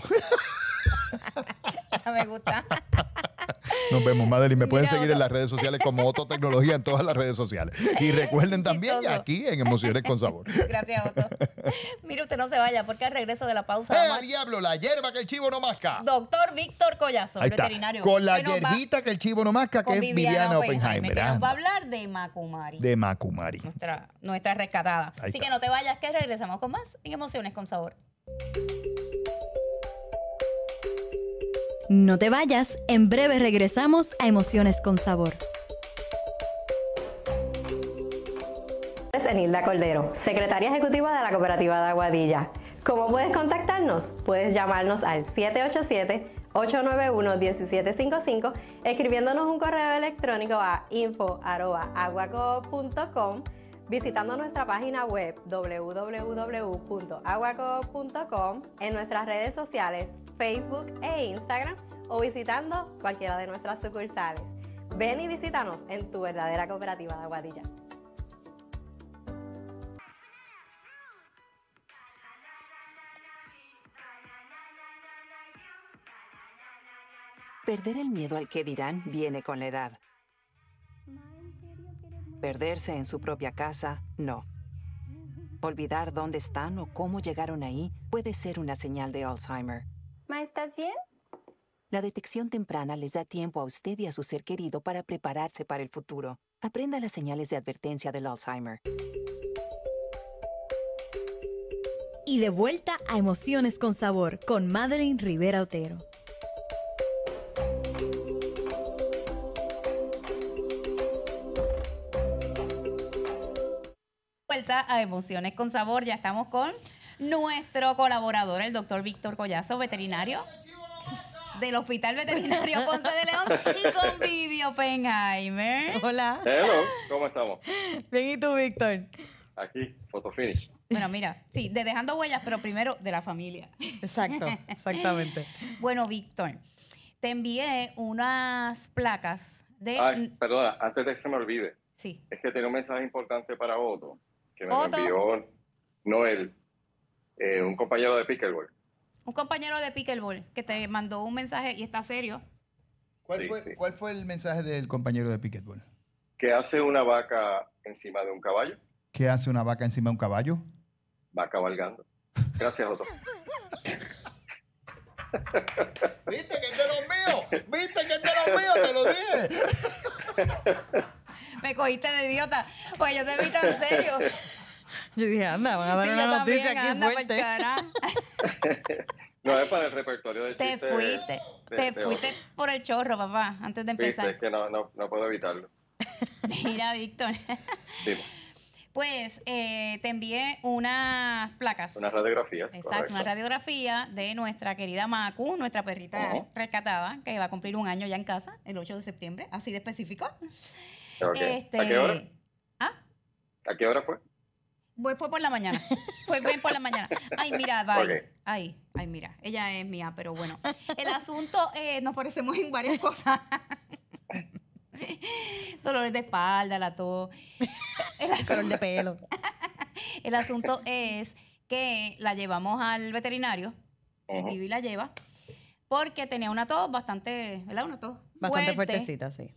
Me gusta. Nos vemos, Madeline. Me pueden Mira, seguir Otto. En las redes sociales como Otto Tecnología en todas las redes sociales. Y recuerden también Chistoso. Aquí en Emociones con Sabor. Gracias, Otto. Mire, usted no se vaya porque al regreso de la pausa... ¡Eh, vamos... diablo! La hierba que el chivo no masca. Doctor Víctor Collazo, el veterinario. Con la hierbita va... que el chivo no masca, que es Viviana Oppenheimer. Que nos va a hablar de Macumari. De Macumari. Nuestra, nuestra rescatada. Ahí Así está. que no te vayas, que regresamos con más en Emociones con Sabor. No te vayas, en breve regresamos a Emociones con Sabor. Es Enilda Cordero, secretaria ejecutiva de la Cooperativa de Aguadilla. ¿Cómo puedes contactarnos? Puedes llamarnos al siete ocho siete, ocho nueve uno, uno siete cinco cinco, escribiéndonos un correo electrónico a info arroba aguacoop punto com, visitando nuestra página web doble u doble u doble u punto aguacoop punto com, en nuestras redes sociales Facebook e Instagram o visitando cualquiera de nuestras sucursales. Ven y visítanos en tu verdadera cooperativa de Aguadilla. Perder el miedo al que dirán viene con la edad. Perderse en su propia casa, no. Olvidar dónde están o cómo llegaron ahí puede ser una señal de Alzheimer. Ma, ¿estás bien? La detección temprana les da tiempo a usted y a su ser querido para prepararse para el futuro. Aprenda las señales de advertencia del Alzheimer. Y de vuelta a Emociones con Sabor con Madeline Rivera Otero. Vuelta a Emociones con Sabor. Ya estamos con nuestro colaborador, el doctor Víctor Collazo, veterinario del Hospital Veterinario Ponce de León, y con Vivi Oppenheimer. Hola. Hello, ¿cómo estamos? Bien, ¿y tú, Víctor? Aquí, photofinish. Bueno, mira, sí, de Dejando Huellas, pero primero de la familia. Exacto, exactamente. Bueno, Víctor, te envié unas placas de... Ay, perdona, antes de que se me olvide. Sí. Es que tiene un mensaje importante para Otto, que me lo Otto. envió Noel, eh, un compañero de Pickleball. Un compañero de Pickleball que te mandó un mensaje y está serio. ¿Cuál, Sí, fue, sí. ¿Cuál fue el mensaje del compañero de Pickleball? ¿Qué hace una vaca encima de un caballo? ¿Qué hace una vaca encima de un caballo? Va cabalgando. Gracias, Otto. ¿Viste que es de los míos? ¿Viste que es de los míos? Te lo dije. Me cogiste de idiota, pues yo te vi tan serio. Yo dije, anda, van a dar Sí, una yo noticia también, aquí anda pa'l fuerte. cara. No es para el repertorio de Te chistes fuiste, de- te de fuiste Otto. por el chorro, papá, antes de Viste, empezar. es que no, no, no puedo evitarlo. Mira, Víctor. Dime, Pues eh, te envié unas placas. unas radiografías. Exacto, correcto. una radiografía de nuestra querida Macu, nuestra perrita Ujú. rescatada, que va a cumplir un año ya en casa, el ocho de septiembre, así de específico. Ok. Este, ¿A qué hora? ¿Ah? ¿A qué hora fue? Fue, fue por la mañana. Fue bien por la mañana. Ay, mira, bye. Ok. Ay, ay, mira. Ella es mía, pero bueno. El asunto, eh, nos parecemos en varias cosas. Dolores de espalda, la tos. El asunto, Color de pelo. el asunto es que la llevamos al veterinario. Ujú. Vivi la lleva. Porque tenía una tos bastante, ¿verdad? Una tos Bastante fuerte. fuertecita, sí.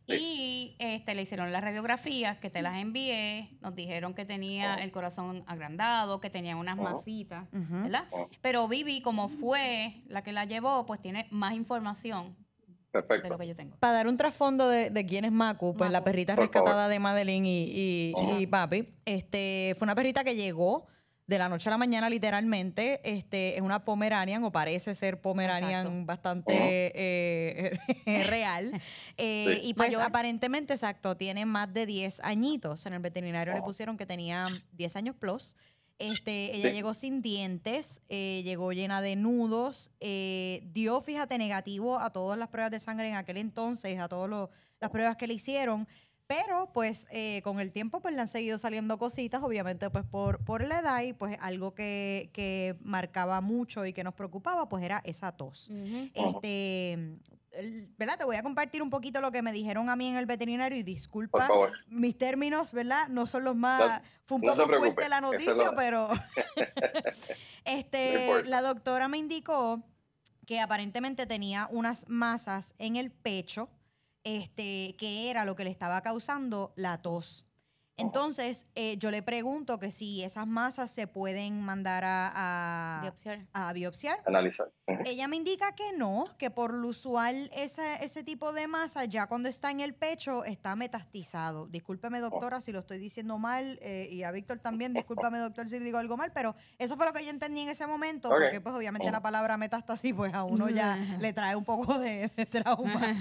Y este, le hicieron las radiografías que te las envié. Nos dijeron que tenía Oh. el corazón agrandado, que tenía unas Oh. masitas, Ujú. ¿verdad? Oh. Pero Vivi, como fue la que la llevó, pues tiene más información de lo Perfecto. que yo tengo. Para dar un trasfondo de, de quién es Macu, pues Macu. la perrita Por rescatada favor. de Madeline y, y- Ajá. y papi, este, fue una perrita que llegó de la noche a la mañana literalmente. Este, es una Pomeranian o parece ser Pomeranian Exacto. bastante eh, real. Eh, Sí. Y pues Mayor. aparentemente, exacto, tiene más de diez añitos. En el veterinario le Ajá. pusieron que tenía diez años plus. Este, ella Sí. llegó sin dientes, eh, llegó llena de nudos, eh, dio, fíjate, negativo a todas las pruebas de sangre en aquel entonces, a todas las pruebas que le hicieron, pero pues eh, con el tiempo pues le han seguido saliendo cositas, obviamente pues por, por la edad, y pues algo que, que marcaba mucho y que nos preocupaba pues era esa tos. Ujú. Este, el- ¿verdad? Te voy a compartir un poquito lo que me dijeron a mí en el veterinario y Por disculpa, favor. mis términos, ¿verdad? No son los más... No- Fue un no te poco preocupes, fuerte la eso es noticia, lo- pero No este, importa. la doctora me indicó que aparentemente tenía unas masas en el pecho, este, que era lo que le estaba causando la tos. Entonces, eh, yo le pregunto que si esas masas se pueden mandar a, a Biopsiar. a biopsiar. Analizar. Ujú. Ella me indica que no, que por lo usual ese, ese tipo de masa ya cuando está en el pecho está metastizado. Discúlpeme, doctora, si lo estoy diciendo mal, eh, y a Víctor también, discúlpame, doctor, si digo algo mal, pero eso fue lo que yo entendí en ese momento, Ok. porque pues obviamente la palabra metástasis pues a uno ya le trae un poco de, de trauma.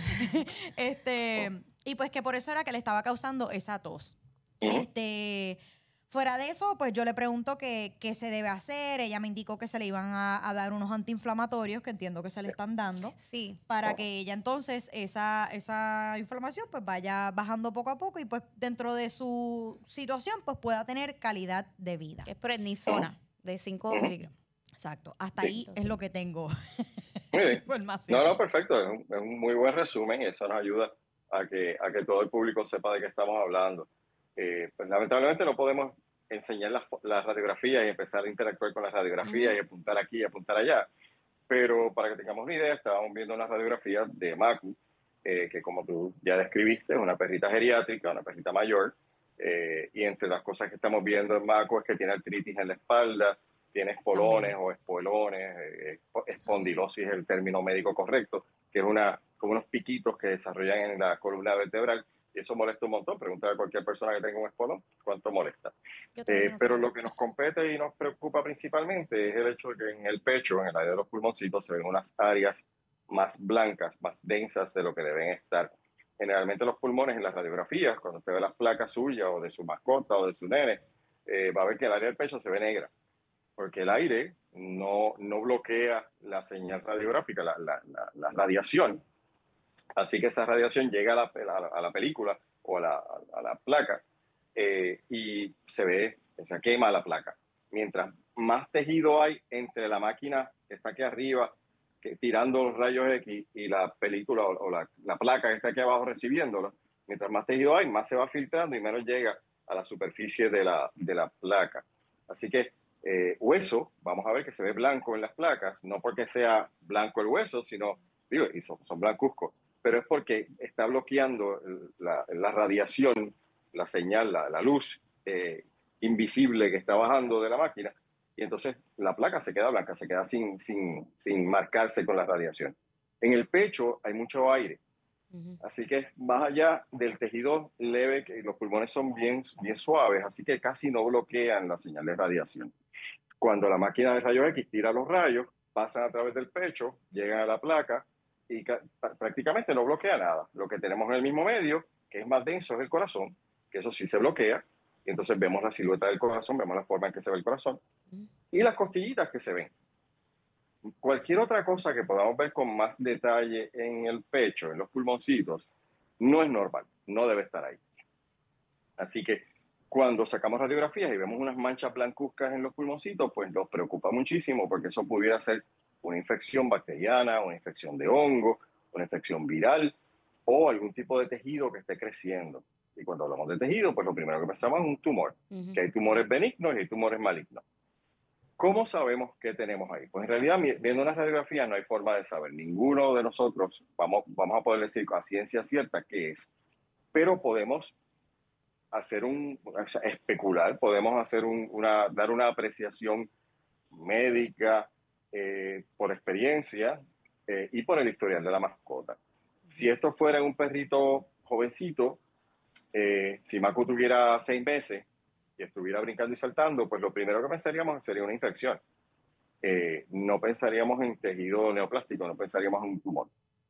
este, y pues que por eso era que le estaba causando esa tos. Ujú. Este, fuera de eso, pues yo le pregunto qué, qué se debe hacer. Ella me indicó que se le iban a, a dar unos antiinflamatorios, que entiendo que se le están dando, Sí. para que ella entonces esa, esa inflamación pues vaya bajando poco a poco y pues dentro de su situación pues pueda tener calidad de vida. Que es prednisona de cinco Ujú. miligramos. Exacto. Hasta Sí. ahí es lo que tengo. Muy bien. Información. No, no, perfecto. Es un, es un muy buen resumen y eso nos ayuda a que, a que todo el público sepa de qué estamos hablando. Eh, pues, lamentablemente no podemos enseñar las, las radiografías y empezar a interactuar con las radiografías Ujú. y apuntar aquí y apuntar allá. Pero para que tengamos una idea, estábamos viendo una radiografía de Macu, eh, que como tú ya describiste, es una perrita geriátrica, una perrita mayor. eh, y entre las cosas que estamos viendo en Macu es que tiene artritis en la espalda, tiene espolones o espuelones, eh, espondilosis es el término médico correcto, que es una, como unos piquitos que desarrollan en la columna vertebral. Y eso molesta un montón. Pregúntale a cualquier persona que tenga un espolón cuánto molesta. Yo también Eh, lo pero tengo. lo que nos compete y nos preocupa principalmente es el hecho de que en el pecho, en el área de los pulmoncitos, se ven unas áreas más blancas, más densas de lo que deben estar. Generalmente los pulmones en las radiografías, cuando usted ve las placas suyas o de su mascota o de su nene, eh, va a ver que el área del pecho se ve negra, porque el aire no, no bloquea la señal radiográfica, la, la, la, la radiación. Así que esa radiación llega a la, a la, a la película o a la, a la placa eh, y se ve, se quema la placa. Mientras más tejido hay entre la máquina que está aquí arriba, que, tirando los rayos X, y la película o, o la, la placa que está aquí abajo recibiéndolo, Mientras más tejido hay, más se va filtrando y menos llega a la superficie de la, de la placa. Así que eh, hueso, vamos a ver que se ve blanco en las placas, no porque sea blanco el hueso, sino, digo, y son, son blancuzcos, pero es porque está bloqueando la, la radiación, la señal, la, la luz eh, invisible que está bajando de la máquina, y entonces la placa se queda blanca, se queda sin, sin, sin marcarse con la radiación. En el pecho hay mucho aire, uh-huh. Así que más allá del tejido leve, que los pulmones son bien, bien suaves, así que casi no bloquean la señal de radiación. Cuando la máquina de rayos X tira los rayos, pasan a través del pecho, llegan a la placa y prácticamente no bloquea nada. Lo que tenemos en el mismo medio, que es más denso, es el corazón, que eso sí se bloquea, y entonces vemos la silueta del corazón, vemos la forma en que se ve el corazón, y las costillitas que se ven. Cualquier otra cosa que podamos ver con más detalle en el pecho, en los pulmoncitos, no es normal, no debe estar ahí. Así que cuando sacamos radiografías y vemos unas manchas blancuzcas en los pulmoncitos, pues nos preocupa muchísimo porque eso pudiera ser una infección bacteriana, una infección de hongo, una infección viral o algún tipo de tejido que esté creciendo. Y cuando hablamos de tejido, pues lo primero que pensamos es un tumor, uh-huh. Que hay tumores benignos y hay tumores malignos. ¿Cómo sabemos qué tenemos ahí? Pues en realidad, viendo una radiografía no hay forma de saber. Ninguno de nosotros vamos, vamos a poder decir a ciencia cierta qué es, pero podemos hacer un, o sea, especular, podemos hacer un, una, dar una apreciación médica eh, por experiencia eh, y por el historial de la mascota. Si esto fuera un perrito jovencito, eh, si Macu tuviera seis meses y estuviera brincando y saltando, pues lo primero que pensaríamos sería una infección. Eh, no pensaríamos en tejido neoplástico, no pensaríamos en un tumor.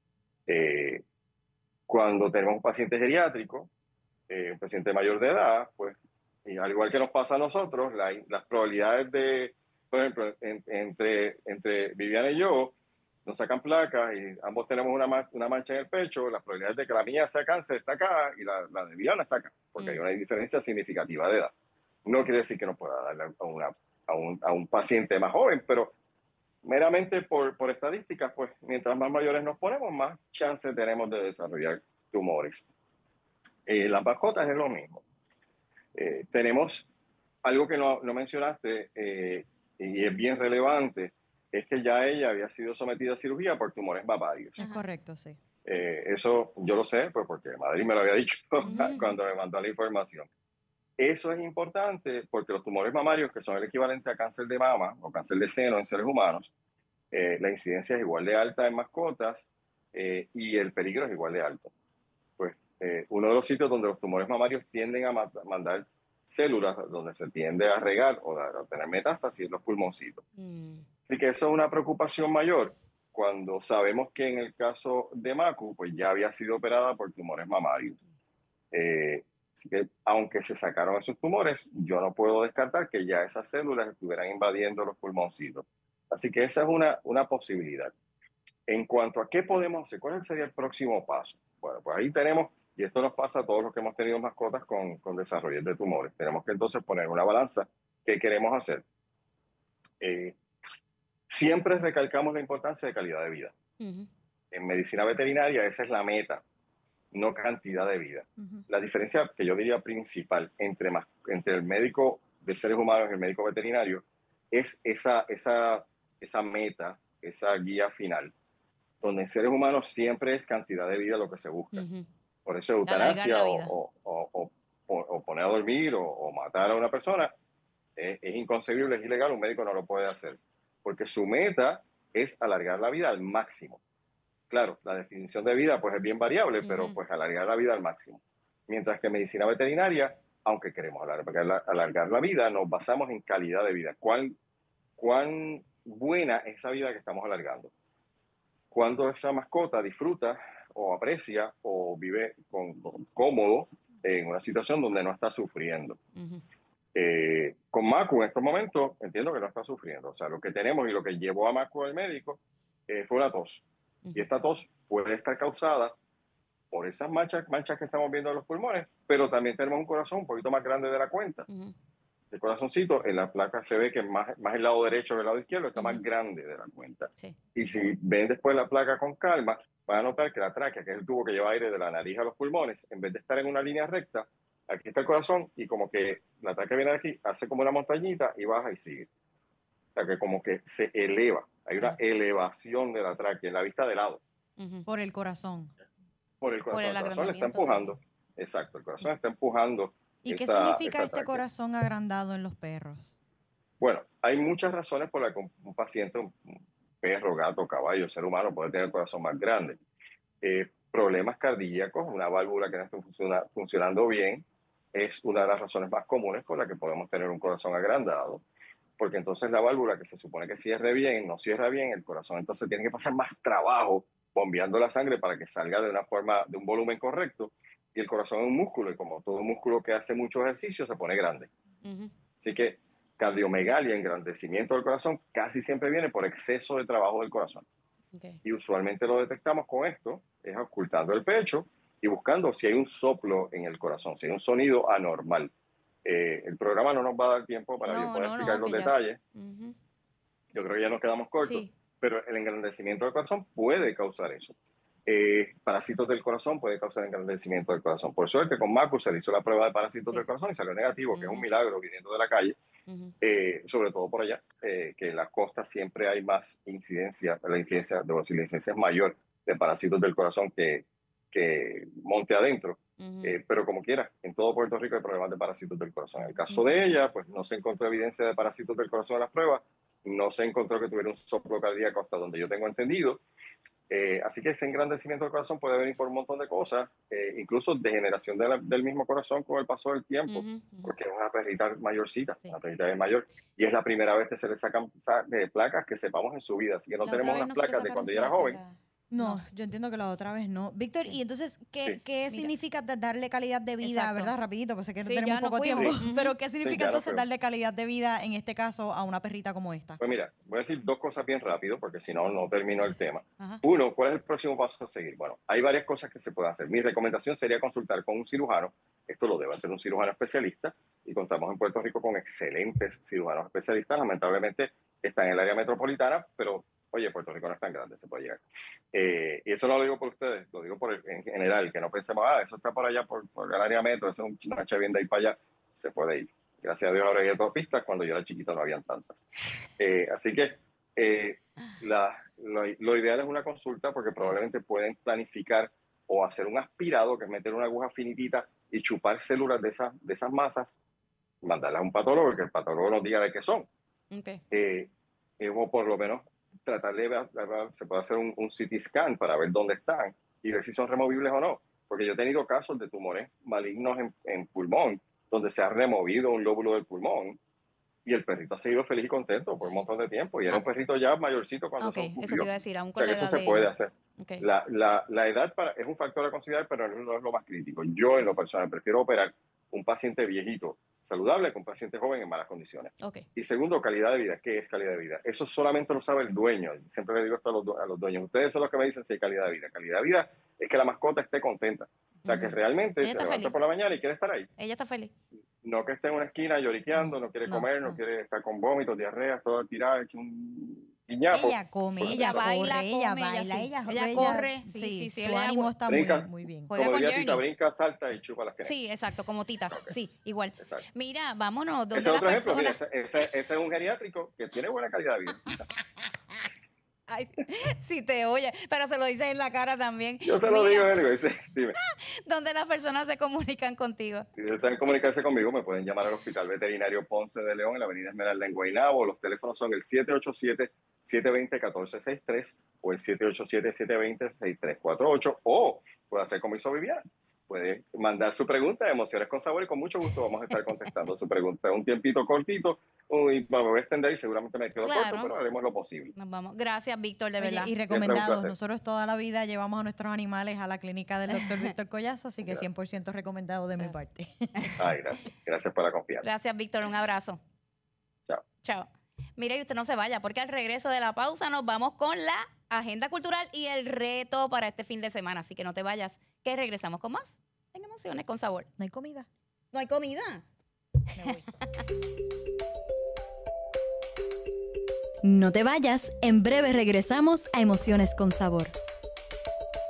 Eh, cuando tenemos un paciente geriátrico, Eh, un paciente mayor de edad, pues, y al igual que nos pasa a nosotros, la, las probabilidades de, por ejemplo, en, entre, entre Viviana y yo, nos sacan placas y ambos tenemos una, una mancha en el pecho, las probabilidades de que la mía sea cáncer está acá y la, la de Viviana está acá, porque mm. hay una diferencia significativa de edad. No quiere decir que no pueda darle a, una, a, un, a un paciente más joven, pero meramente por, por estadísticas, pues mientras más mayores nos ponemos, más chances tenemos de desarrollar tumores. Eh, las mascotas es lo mismo. Eh, tenemos algo que no, no mencionaste eh, y es bien relevante, es que ya ella había sido sometida a cirugía por tumores mamarios. Es correcto, sí. Eh, eso yo lo sé pues porque Madrid me lo había dicho uh-huh. cuando me mandó la información. Eso es importante porque los tumores mamarios, que son el equivalente a cáncer de mama o cáncer de seno en seres humanos, eh, la incidencia es igual de alta en mascotas eh, y el peligro es igual de alto. Pues eh, uno de los sitios donde los tumores mamarios tienden a ma- mandar células, donde se tiende a regar o a, a tener metástasis, es los pulmoncitos. Mm. Así que eso es una preocupación mayor cuando sabemos que en el caso de Macu, pues ya había sido operada por tumores mamarios. Eh, así que aunque se sacaron esos tumores, yo no puedo descartar que ya esas células estuvieran invadiendo los pulmoncitos. Así que esa es una, una posibilidad. En cuanto a qué podemos hacer, ¿cuál sería el próximo paso? Bueno, pues ahí tenemos, y esto nos pasa a todos los que hemos tenido mascotas con, con desarrollo de tumores. Tenemos que entonces poner una balanza. ¿Qué queremos hacer? Eh, siempre recalcamos la importancia de calidad de vida. Uh-huh. En medicina veterinaria esa es la meta, no cantidad de vida. Uh-huh. La diferencia que yo diría principal entre, más, entre el médico de seres humanos y el médico veterinario es esa, esa, esa meta, esa guía final, donde en seres humanos siempre es cantidad de vida lo que se busca. Uh-huh. Por eso eutanasia o, o, o, o, o poner a dormir o, o matar a una persona es, es inconcebible, es ilegal, un médico no lo puede hacer, porque su meta es alargar la vida al máximo. Claro, la definición de vida pues es bien variable, uh-huh. pero pues alargar la vida al máximo. Mientras que en medicina veterinaria, aunque queremos alargar la, alargar la vida, nos basamos en calidad de vida. ¿Cuán, cuán buena es esa vida que estamos alargando? Cuando esa mascota disfruta o aprecia o vive con, con, cómodo en una situación donde no está sufriendo. Uh-huh. Eh, con Macu en estos momentos entiendo que no está sufriendo. O sea, lo que tenemos y lo que llevó a Macu al médico eh, fue una tos. Uh-huh. Y esta tos puede estar causada por esas manchas, manchas que estamos viendo en los pulmones, pero también tenemos un corazón un poquito más grande de la cuenta. Uh-huh. El corazoncito en la placa se ve que más, más el lado derecho que el lado izquierdo está uh-huh. más grande de la cuenta. Sí. Y si ven después la placa con calma, van a notar que la tráquea, que es el tubo que lleva aire de la nariz a los pulmones, en vez de estar en una línea recta, aquí está el corazón y como que la tráquea viene de aquí, hace como una montañita y baja y sigue. O sea, que como que se eleva. Hay una elevación de la tráquea en la vista de lado. Ujú. Por el corazón. Por el corazón. Por el el corazón le está agrandamiento. empujando. Exacto, el corazón está empujando. ¿Y qué esa- significa esa este tráquea. corazón agrandado en los perros? Bueno, hay muchas razones por las que un paciente, un perro, gato, caballo, ser humano puede tener el corazón más grande. Eh, problemas cardíacos, una válvula que no está funciona- funcionando bien, es una de las razones más comunes por las que podemos tener un corazón agrandado. Porque entonces la válvula que se supone que cierre bien, no cierra bien, el corazón entonces tiene que pasar más trabajo bombeando la sangre para que salga de una forma, de un volumen correcto. Y el corazón es un músculo y como todo músculo que hace mucho ejercicio se pone grande. Ujú. Así que cardiomegalia, engrandecimiento del corazón, casi siempre viene por exceso de trabajo del corazón. Okay. Y usualmente lo detectamos con esto, es ocultando el pecho y buscando si hay un soplo en el corazón, si hay un sonido anormal. Eh, el programa no nos va a dar tiempo para No, yo poder no, explicar no, los que ya- detalles. Ujú. Yo creo que ya nos quedamos cortos, Sí. pero el engrandecimiento del corazón puede causar eso. Eh, parásitos del corazón puede causar engrandecimiento del corazón. Por suerte, con Marcus se le hizo la prueba de parásitos Sí. del corazón y salió negativo, que es Ujú. un milagro viniendo de la calle. Ujú. Eh, sobre todo por allá, eh, que en las costas siempre hay más incidencia, la incidencia, de la incidencia es mayor de parásitos del corazón que, que monte adentro. Ujú. Eh, pero como quiera, en todo Puerto Rico hay problemas de parásitos del corazón. En el caso de ella, pues no se encontró evidencia de parásitos del corazón en las pruebas, no se encontró que tuviera un soplo cardíaco hasta donde yo tengo entendido. Eh, así que ese engrandecimiento del corazón puede venir por un montón de cosas, eh, incluso degeneración de la, del mismo corazón con el paso del tiempo, Ujú, ujú. porque es una perrita mayorcita, Sí. una perrita es mayor, y es la primera vez que se le sacan sa- eh, placas que sepamos en su vida, así que no La otra tenemos vez unas no se le placas de sacaron cuando ella era placas, joven. la- No, No. yo entiendo que la otra vez no. Víctor, Sí. ¿y entonces qué, Sí. qué Mira. significa da- darle calidad de vida, Exacto. verdad? Rapidito, pues sé que Sí, tenemos ya nos poco fuimos. tiempo. Sí. Pero ¿qué Sí, significa ya nos entonces fuimos. darle calidad de vida, en este caso, a una perrita como esta? Pues mira, voy a decir dos cosas bien rápido, porque si no, no termino el tema. Ajá. Uno, ¿cuál es el próximo paso a seguir? Bueno, hay varias cosas que se pueden hacer. Mi recomendación sería consultar con un cirujano. Esto lo debe hacer un cirujano especialista y contamos en Puerto Rico con excelentes cirujanos especialistas. Lamentablemente están en el área metropolitana, pero oye, Puerto Rico no es tan grande, se puede llegar. Eh, y eso no lo digo por ustedes, lo digo por el, en general, que no pensemos, ah, eso está por allá, por, por el área metro, eso es una chavienda ahí para allá, se puede ir. Gracias a Dios ahora hay autopistas, cuando yo era chiquito no habían tantas. Eh, así que eh, la, lo, lo ideal es una consulta porque probablemente pueden planificar o hacer un aspirado, que es meter una aguja finitita y chupar células de esas, de esas masas, mandarlas a un patólogo, que el patólogo nos diga de qué son. Ok. Eh, eh, o por lo menos tratar de ver, se puede hacer un, un C T scan para ver dónde están y ver si son removibles o no. Porque yo he tenido casos de tumores malignos en, en pulmón, donde se ha removido un lóbulo del pulmón y el perrito ha seguido feliz y contento por un montón de tiempo. Y era Ah. un perrito ya mayorcito cuando Ok, se eso te ocurrió. iba a decir, aún O con sea que la eso edad se de puede ella. hacer. Ok. La, la, la edad para, es un factor a considerar, pero no es lo más crítico. Yo, en lo personal, prefiero operar un paciente viejito saludable que un paciente joven en malas condiciones. Ok. Y segundo, calidad de vida. ¿Qué es calidad de vida? Eso solamente lo sabe el dueño. Siempre le digo esto a los, a los dueños. Ustedes son los que me dicen si hay calidad de vida. Calidad de vida es que la mascota esté contenta. O sea, que Ujú. realmente Ella se está levanta feliz. por la mañana y quiere estar ahí. Ella está feliz. No que esté en una esquina lloriqueando, no, quiere no, comer, no, no. quiere estar con vómitos, diarreas, toda tirada, hecho un guiñapo. Ella come, Pues ella eso. corre, baila, ella come, ella baila, sí. ella, Ella corre, sí, sí, sí, su ella ánimo hago- está Brinca. muy, muy bien. Juega Como con diría Tita, Journey. brinca, salta y chupa las que Sí, exacto, como Tita. Sí, igual. Exacto. Mira, vámonos. ¿Dónde Ese es la otro ejemplo. persona? Mira, ese, ese, ese es un geriátrico que tiene buena calidad de vida. Ay, sí te oye, pero se lo dices en la cara también. Yo se lo Mira, digo, Eric, dice, dime. ¿dónde las personas se comunican contigo? Si desean comunicarse conmigo, me pueden llamar al Hospital Veterinario Ponce de León en la avenida Esmeralda en Guaynabo. Los teléfonos son el siete ocho siete, siete dos cero, uno cuatro seis tres o el siete ocho siete, siete dos cero, seis tres cuatro ocho, o puede hacer como hizo Viviana. Puede mandar su pregunta de Emociones con Sabor y con mucho gusto vamos a estar contestando su pregunta. Un tiempito cortito y me voy a extender y seguramente me quedo Claro. corto, pero haremos lo posible. Nos vamos. Gracias, Víctor, de Oye, verdad. y un recomendados. placer. Nosotros toda la vida llevamos a nuestros animales a la clínica del doctor Víctor Collazo, así que Gracias. cien por ciento recomendado de mi parte. Ay, gracias. Gracias por la confianza. Gracias, Víctor. Un abrazo. Chao. Chao. Mire, y usted no se vaya, porque al regreso de la pausa nos vamos con la agenda cultural y el reto para este fin de semana. Así que no te vayas, que regresamos con más en Emociones con Sabor. No hay comida. ¿No hay comida? Me voy. No te vayas, en breve regresamos a Emociones con Sabor.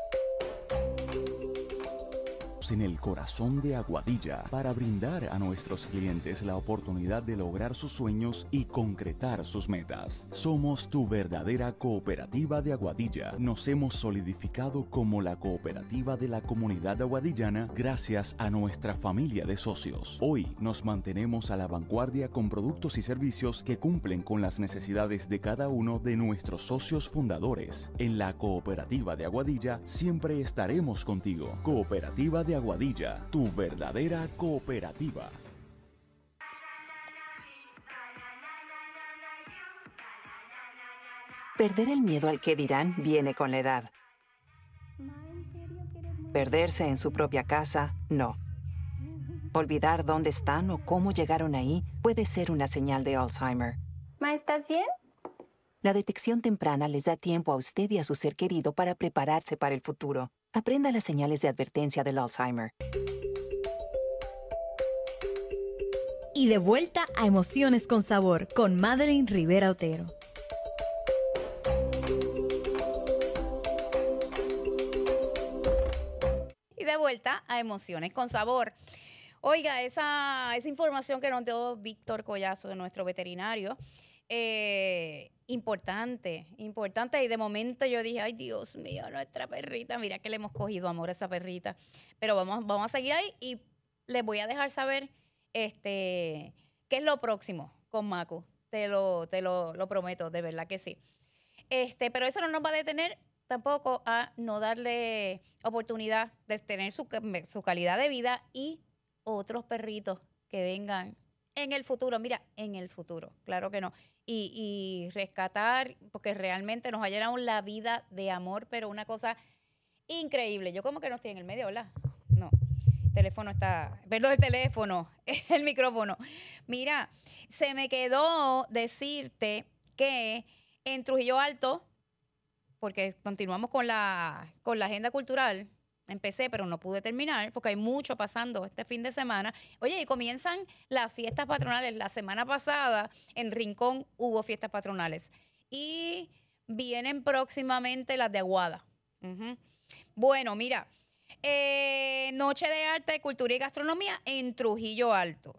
en el corazón de Aguadilla para brindar a nuestros clientes la oportunidad de lograr sus sueños y concretar sus metas. Somos tu verdadera cooperativa de Aguadilla. Nos hemos solidificado como la cooperativa de la comunidad aguadillana gracias a nuestra familia de socios. Hoy nos mantenemos a la vanguardia con productos y servicios que cumplen con las necesidades de cada uno de nuestros socios fundadores. En la cooperativa de Aguadilla siempre estaremos contigo. Cooperativa de Aguadilla, tu verdadera cooperativa. Perder el miedo al que dirán viene con la edad. Perderse en su propia casa, no. Olvidar dónde están o cómo llegaron ahí puede ser una señal de Alzheimer. Ma, ¿estás bien? La detección temprana les da tiempo a usted y a su ser querido para prepararse para el futuro. Aprenda las señales de advertencia del Alzheimer. Y de vuelta a Emociones con Sabor con Madeline Rivera Otero. Y de vuelta a Emociones con Sabor. Oiga, esa, esa información que nos dio Víctor Collazo, de nuestro veterinario, eh, importante, importante. Y de momento yo dije, ay, Dios mío, nuestra perrita, mira que le hemos cogido amor a esa perrita. Pero vamos, vamos a seguir ahí y les voy a dejar saber este, qué es lo próximo con Macu. Te lo, te lo, lo prometo, de verdad que sí. Este, pero eso no nos va a detener tampoco a no darle oportunidad de tener su, su calidad de vida y otros perritos que vengan en el futuro. Mira, en el futuro, claro que no. Y, y rescatar, porque realmente nos ha llenado la vida de amor, pero una cosa increíble. Yo como que no estoy en el medio, ¿verdad? No. El teléfono está, perdón, el teléfono, el micrófono. Mira, se me quedó decirte que en Trujillo Alto, porque continuamos con la, con la agenda cultural, empecé, pero no pude terminar porque hay mucho pasando este fin de semana. Oye, y comienzan las fiestas patronales. La semana pasada en Rincón hubo fiestas patronales. Y vienen próximamente las de Aguada. Uh-huh. Bueno, mira, eh, Noche de Arte, Cultura y Gastronomía en Trujillo Alto.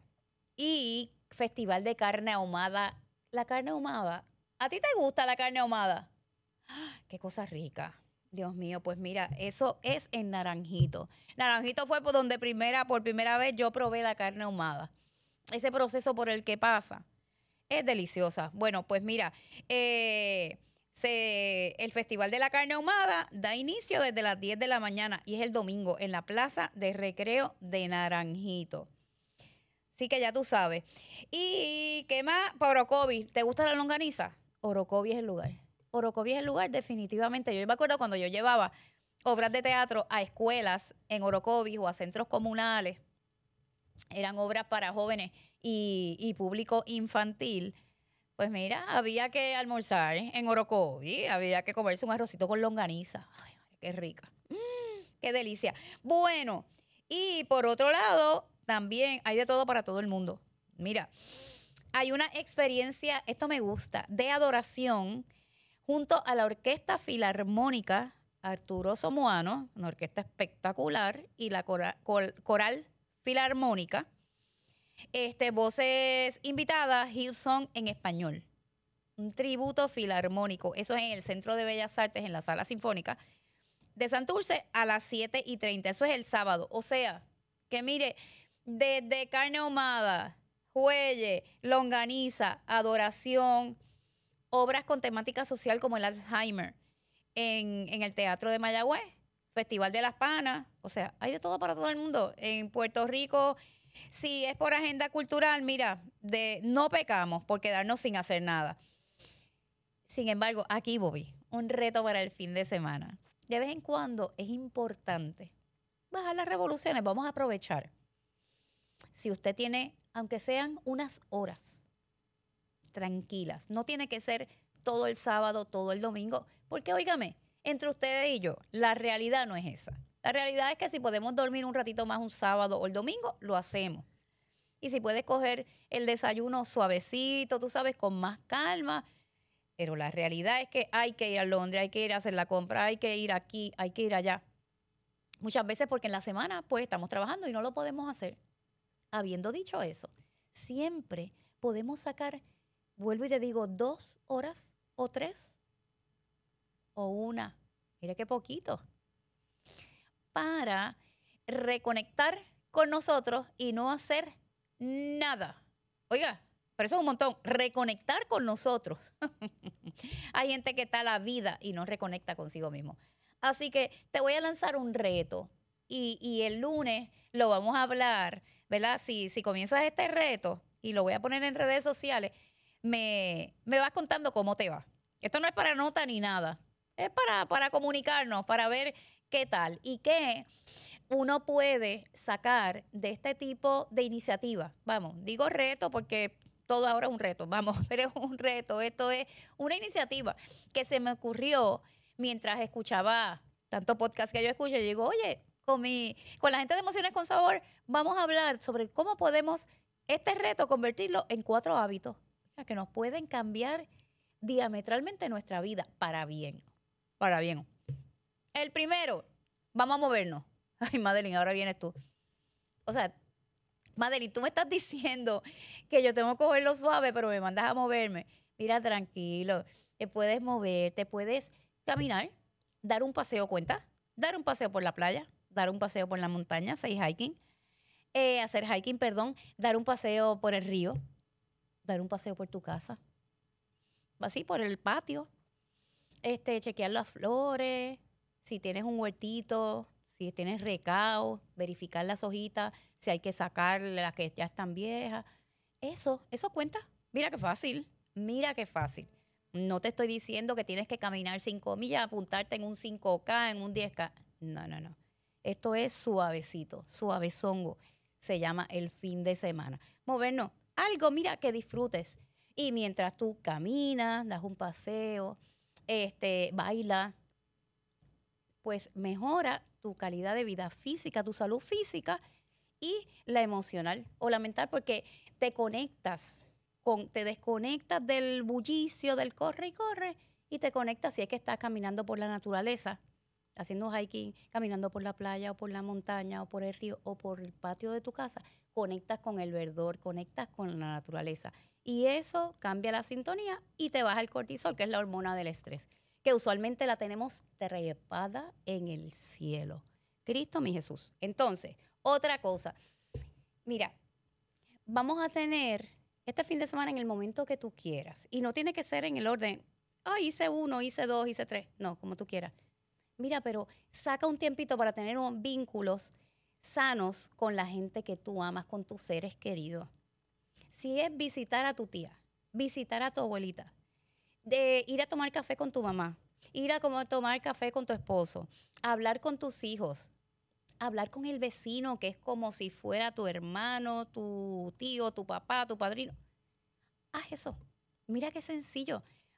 Y Festival de Carne Ahumada. La carne ahumada. ¿A ti te gusta la carne ahumada? ¡Ah, qué cosa rica! Dios mío, pues mira, eso es en Naranjito. Naranjito fue por donde primera, por primera vez yo probé la carne ahumada. Ese proceso por el que pasa es deliciosa. Bueno, pues mira, eh, se, el Festival de la Carne Ahumada da inicio desde las diez de la mañana y es el domingo en la Plaza de Recreo de Naranjito. Así que ya tú sabes. ¿Y qué más? Para Orocovis, ¿te gusta la longaniza? Orocovis es el lugar. Orocovis es el lugar, definitivamente. Yo me acuerdo cuando yo llevaba obras de teatro a escuelas en Orocovis o a centros comunales. Eran obras para jóvenes y, y público infantil. Pues mira, había que almorzar en Orocovis, había que comerse un arrocito con longaniza. Ay, qué rica. Mm, qué delicia. Bueno, y por otro lado, también hay de todo para todo el mundo. Mira, hay una experiencia, esto me gusta, de adoración junto a la Orquesta Filarmónica Arturo Somoano, una orquesta espectacular, y la Coral, Coral Filarmónica. Este, voces invitadas, Hillsong en español. Un tributo filarmónico. Eso es en el Centro de Bellas Artes, en la Sala Sinfónica de Santurce, a las siete y treinta. Eso es el sábado. O sea, que mire, desde carne ahumada, juelle, longaniza, adoración, obras con temática social como el Alzheimer en, en el Teatro de Mayagüez, Festival de las Panas, o sea, hay de todo para todo el mundo. En Puerto Rico, si es por agenda cultural, mira, de no pecamos por quedarnos sin hacer nada. Sin embargo, aquí, Bobby, un reto para el fin de semana. De vez en cuando es importante bajar las revoluciones, vamos a aprovechar. Si usted tiene, aunque sean unas horas, tranquilas. No tiene que ser todo el sábado, todo el domingo, porque óigame, entre ustedes y yo, la realidad no es esa. La realidad es que si podemos dormir un ratito más un sábado o el domingo, lo hacemos. Y si puedes coger el desayuno suavecito, tú sabes, con más calma. Pero la realidad es que hay que ir a Londres, hay que ir a hacer la compra, hay que ir aquí, hay que ir allá. Muchas veces porque en la semana pues estamos trabajando y no lo podemos hacer. Habiendo dicho eso, siempre podemos sacar, vuelvo y te digo, dos horas o tres o una, mira qué poquito, para reconectar con nosotros y no hacer nada. Oiga, pero eso es un montón, reconectar con nosotros. Hay gente que está a la vida y no reconecta consigo mismo. Así que te voy a lanzar un reto y, y el lunes lo vamos a hablar, ¿verdad? Si, si comienzas este reto y lo voy a poner en redes sociales, me, me vas contando cómo te va. Esto no es para nota ni nada, es para, para comunicarnos, para ver qué tal y qué uno puede sacar de este tipo de iniciativa. Vamos, digo reto porque todo ahora es un reto, vamos, pero es un reto. Esto es una iniciativa que se me ocurrió mientras escuchaba tanto podcast que yo escucho. Yo digo, oye, con, mi, con la gente de Emociones con Sabor, vamos a hablar sobre cómo podemos este reto convertirlo en cuatro hábitos, o sea, que nos pueden cambiar diametralmente nuestra vida para bien. Para bien. El primero, vamos a movernos. Ay, Madeline, ahora vienes tú. O sea, Madeline, tú me estás diciendo que yo tengo que cogerlo suave, pero me mandas a moverme. Mira, tranquilo, te puedes mover, te puedes caminar, dar un paseo, cuenta, dar un paseo por la playa, dar un paseo por la montaña, hacer hiking, eh, hacer hiking, perdón, dar un paseo por el río, dar un paseo por tu casa, así por el patio, este, chequear las flores, si tienes un huertito, si tienes recao, verificar las hojitas, si hay que sacar las que ya están viejas, eso, eso cuenta. Mira qué fácil, mira qué fácil. No te estoy diciendo que tienes que caminar cinco millas, apuntarte en un cinco K, en un diez K. No, no, no. Esto es suavecito, suavezongo. Se llama el fin de semana. Movernos, algo, mira, que disfrutes. Y mientras tú caminas, das un paseo, este, baila, pues mejora tu calidad de vida física, tu salud física y la emocional o la mental, porque te conectas. Con, te desconectas del bullicio, del corre y corre, y te conectas si es que estás caminando por la naturaleza, haciendo hiking, caminando por la playa o por la montaña o por el río o por el patio de tu casa, conectas con el verdor, conectas con la naturaleza. Y eso cambia la sintonía y te baja el cortisol, que es la hormona del estrés, que usualmente la tenemos trepada en el cielo. Cristo mi Jesús. Entonces, otra cosa. Mira, vamos a tener este fin de semana en el momento que tú quieras. Y no tiene que ser en el orden, ah, oh, hice uno, hice dos, hice tres. No, como tú quieras. Mira, pero saca un tiempito para tener unos vínculos sanos con la gente que tú amas, con tus seres queridos. Si es visitar a tu tía, visitar a tu abuelita, de ir a tomar café con tu mamá, ir a como tomar café con tu esposo, hablar con tus hijos, hablar con el vecino, que es como si fuera tu hermano, tu tío, tu papá, tu padrino. Haz eso. Mira qué sencillo.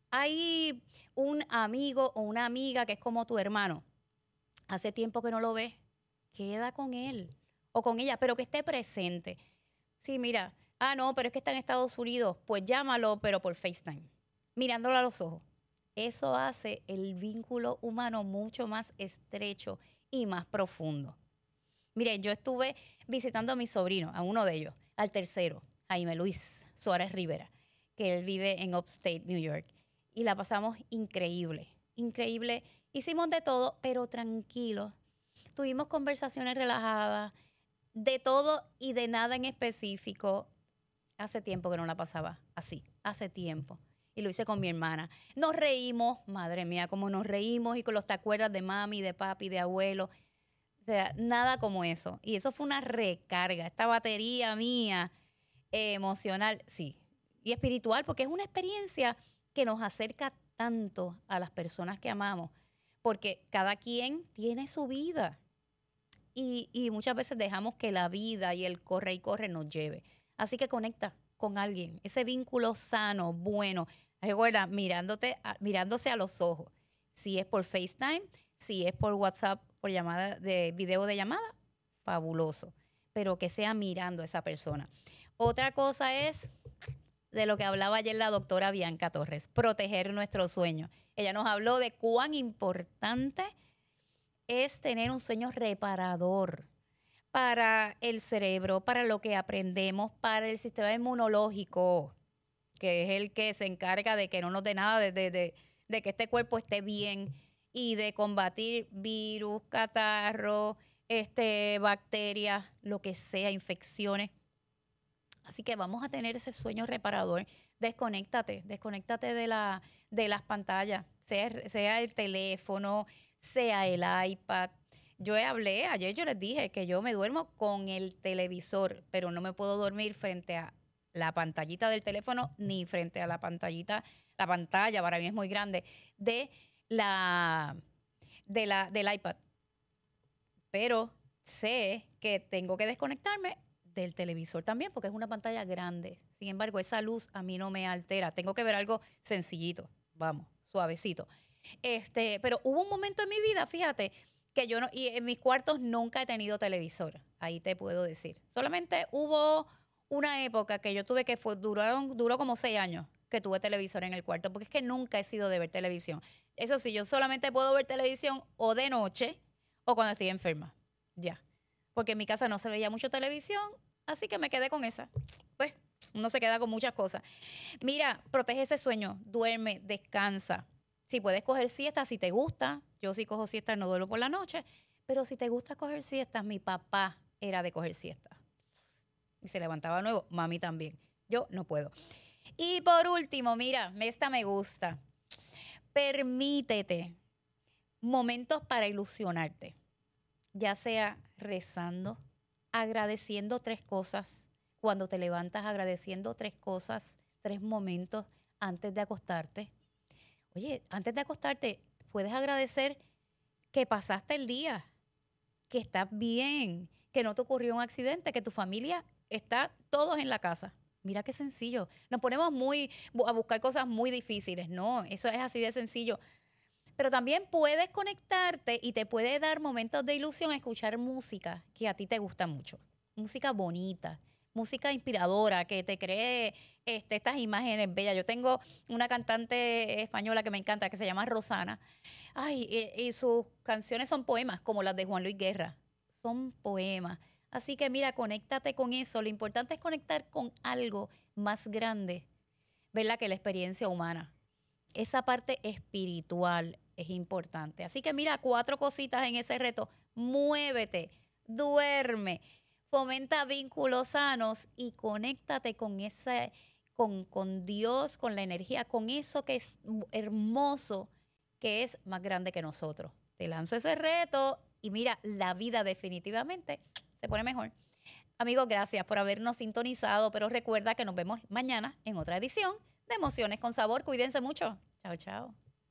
Hay un amigo o una amiga que es como tu hermano. Hace tiempo que no lo ves. Queda con él o con ella, pero que esté presente. Sí, mira. Ah, no, pero es que está en Estados Unidos. Pues llámalo, pero por FaceTime. Mirándolo a los ojos. Eso hace el vínculo humano mucho más estrecho y más profundo. Miren, yo estuve visitando a mi sobrino, a uno de ellos, al tercero, Jaime Luis Suárez Rivera, que él vive en Upstate, New York. Y la pasamos increíble, increíble. Hicimos de todo, pero tranquilos. Tuvimos conversaciones relajadas, de todo y de nada en específico. Hace tiempo que no la pasaba así, hace tiempo. Y lo hice con mi hermana. Nos reímos, madre mía, como nos reímos y con los te acuerdas de mami, de papi, de abuelo. O sea, nada como eso. Y eso fue una recarga. Esta batería mía eh, emocional, sí. Y espiritual, porque es una experiencia que nos acerca tanto a las personas que amamos. Porque cada quien tiene su vida. Y, y muchas veces dejamos que la vida y el corre y corre nos lleve. Así que conecta con alguien. Ese vínculo sano, bueno. Recuerda, mirándote, mirándose a los ojos. Si es por FaceTime, si es por WhatsApp, por llamada de video de llamada, fabuloso. Pero que sea mirando a esa persona. Otra cosa es de lo que hablaba ayer la doctora Bianca Torres, proteger nuestros sueños. Ella nos habló de cuán importante es tener un sueño reparador para el cerebro, para lo que aprendemos, para el sistema inmunológico, que es el que se encarga de que no nos dé nada, de, de, de, de que este cuerpo esté bien y de combatir virus, catarro, este, bacterias, lo que sea, infecciones. Así que vamos a tener ese sueño reparador. Desconéctate, desconéctate de, la, de las pantallas, sea, sea el teléfono, sea el iPad. Yo hablé, ayer yo les dije que yo me duermo con el televisor, pero no me puedo dormir frente a la pantallita del teléfono ni frente a la pantallita, la pantalla para mí es muy grande, de la, de la, del iPad. Pero sé que tengo que desconectarme del televisor también porque es una pantalla grande. Sin embargo, esa luz a mí no me altera. Tengo que ver algo sencillito, vamos, suavecito. Este, pero hubo un momento en mi vida, fíjate, que yo no, y en mis cuartos nunca he tenido televisor, ahí te puedo decir. Solamente hubo una época que yo tuve que fue, duraron, duró como seis años que tuve televisor en el cuarto, porque es que nunca he sido de ver televisión. Eso sí, yo solamente puedo ver televisión o de noche o cuando estoy enferma, ya. Porque en mi casa no se veía mucho televisión, así que me quedé con esa. Pues uno se queda con muchas cosas. Mira, protege ese sueño, duerme, descansa. Si puedes coger siestas, si te gusta. Yo sí cojo siestas, no duermo por la noche. Pero si te gusta coger siestas, mi papá era de coger siestas. Y se levantaba nuevo, mami también. Yo no puedo. Y por último, mira, esta me gusta. Permítete momentos para ilusionarte. Ya sea rezando, agradeciendo tres cosas. Cuando te levantas agradeciendo tres cosas, tres momentos antes de acostarte. Oye, antes de acostarte, puedes agradecer que pasaste el día, que estás bien, que no te ocurrió un accidente, que tu familia está todos en la casa. Mira qué sencillo. Nos ponemos muy a buscar cosas muy difíciles. No, eso es así de sencillo. Pero también puedes conectarte y te puede dar momentos de ilusión escuchar música que a ti te gusta mucho. Música bonita, música inspiradora, que te cree este, estas imágenes bellas. Yo tengo una cantante española que me encanta, que se llama Rosana. Ay, y, y sus canciones son poemas, como las de Juan Luis Guerra. Son poemas. Así que mira, conéctate con eso. Lo importante es conectar con algo más grande, ¿verdad?, que la experiencia humana. Esa parte espiritual es importante. Así que mira, cuatro cositas en ese reto. Muévete, duerme, fomenta vínculos sanos y conéctate con ese, con, con Dios, con la energía, con eso que es hermoso, que es más grande que nosotros. Te lanzo ese reto y mira, la vida definitivamente se pone mejor. Amigos, gracias por habernos sintonizado, pero recuerda que nos vemos mañana en otra edición de Emociones con Sabor. Cuídense mucho. Chao, chao.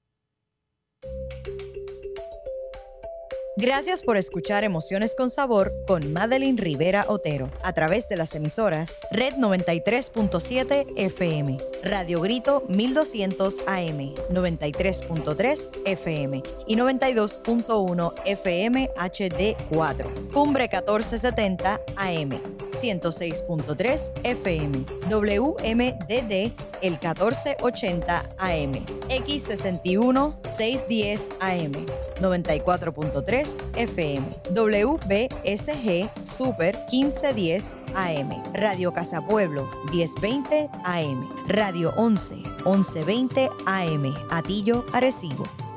Gracias por escuchar Emociones con Sabor con Madeline Rivera Otero a través de las emisoras Red noventa y tres punto siete F M, Radio Grito mil doscientos A M, noventa y tres punto tres F M y noventa y dos punto uno F M H D cuatro, Cumbre catorce setenta A M, ciento seis punto tres F M, W M D D el catorce ochenta A M, X sesenta y uno seiscientos diez A M, noventa y cuatro punto tres F M, W B S G Super quince diez A M, Radio Casa Pueblo diez veinte A M, Radio once once veinte A M, Atillo, Arecibo.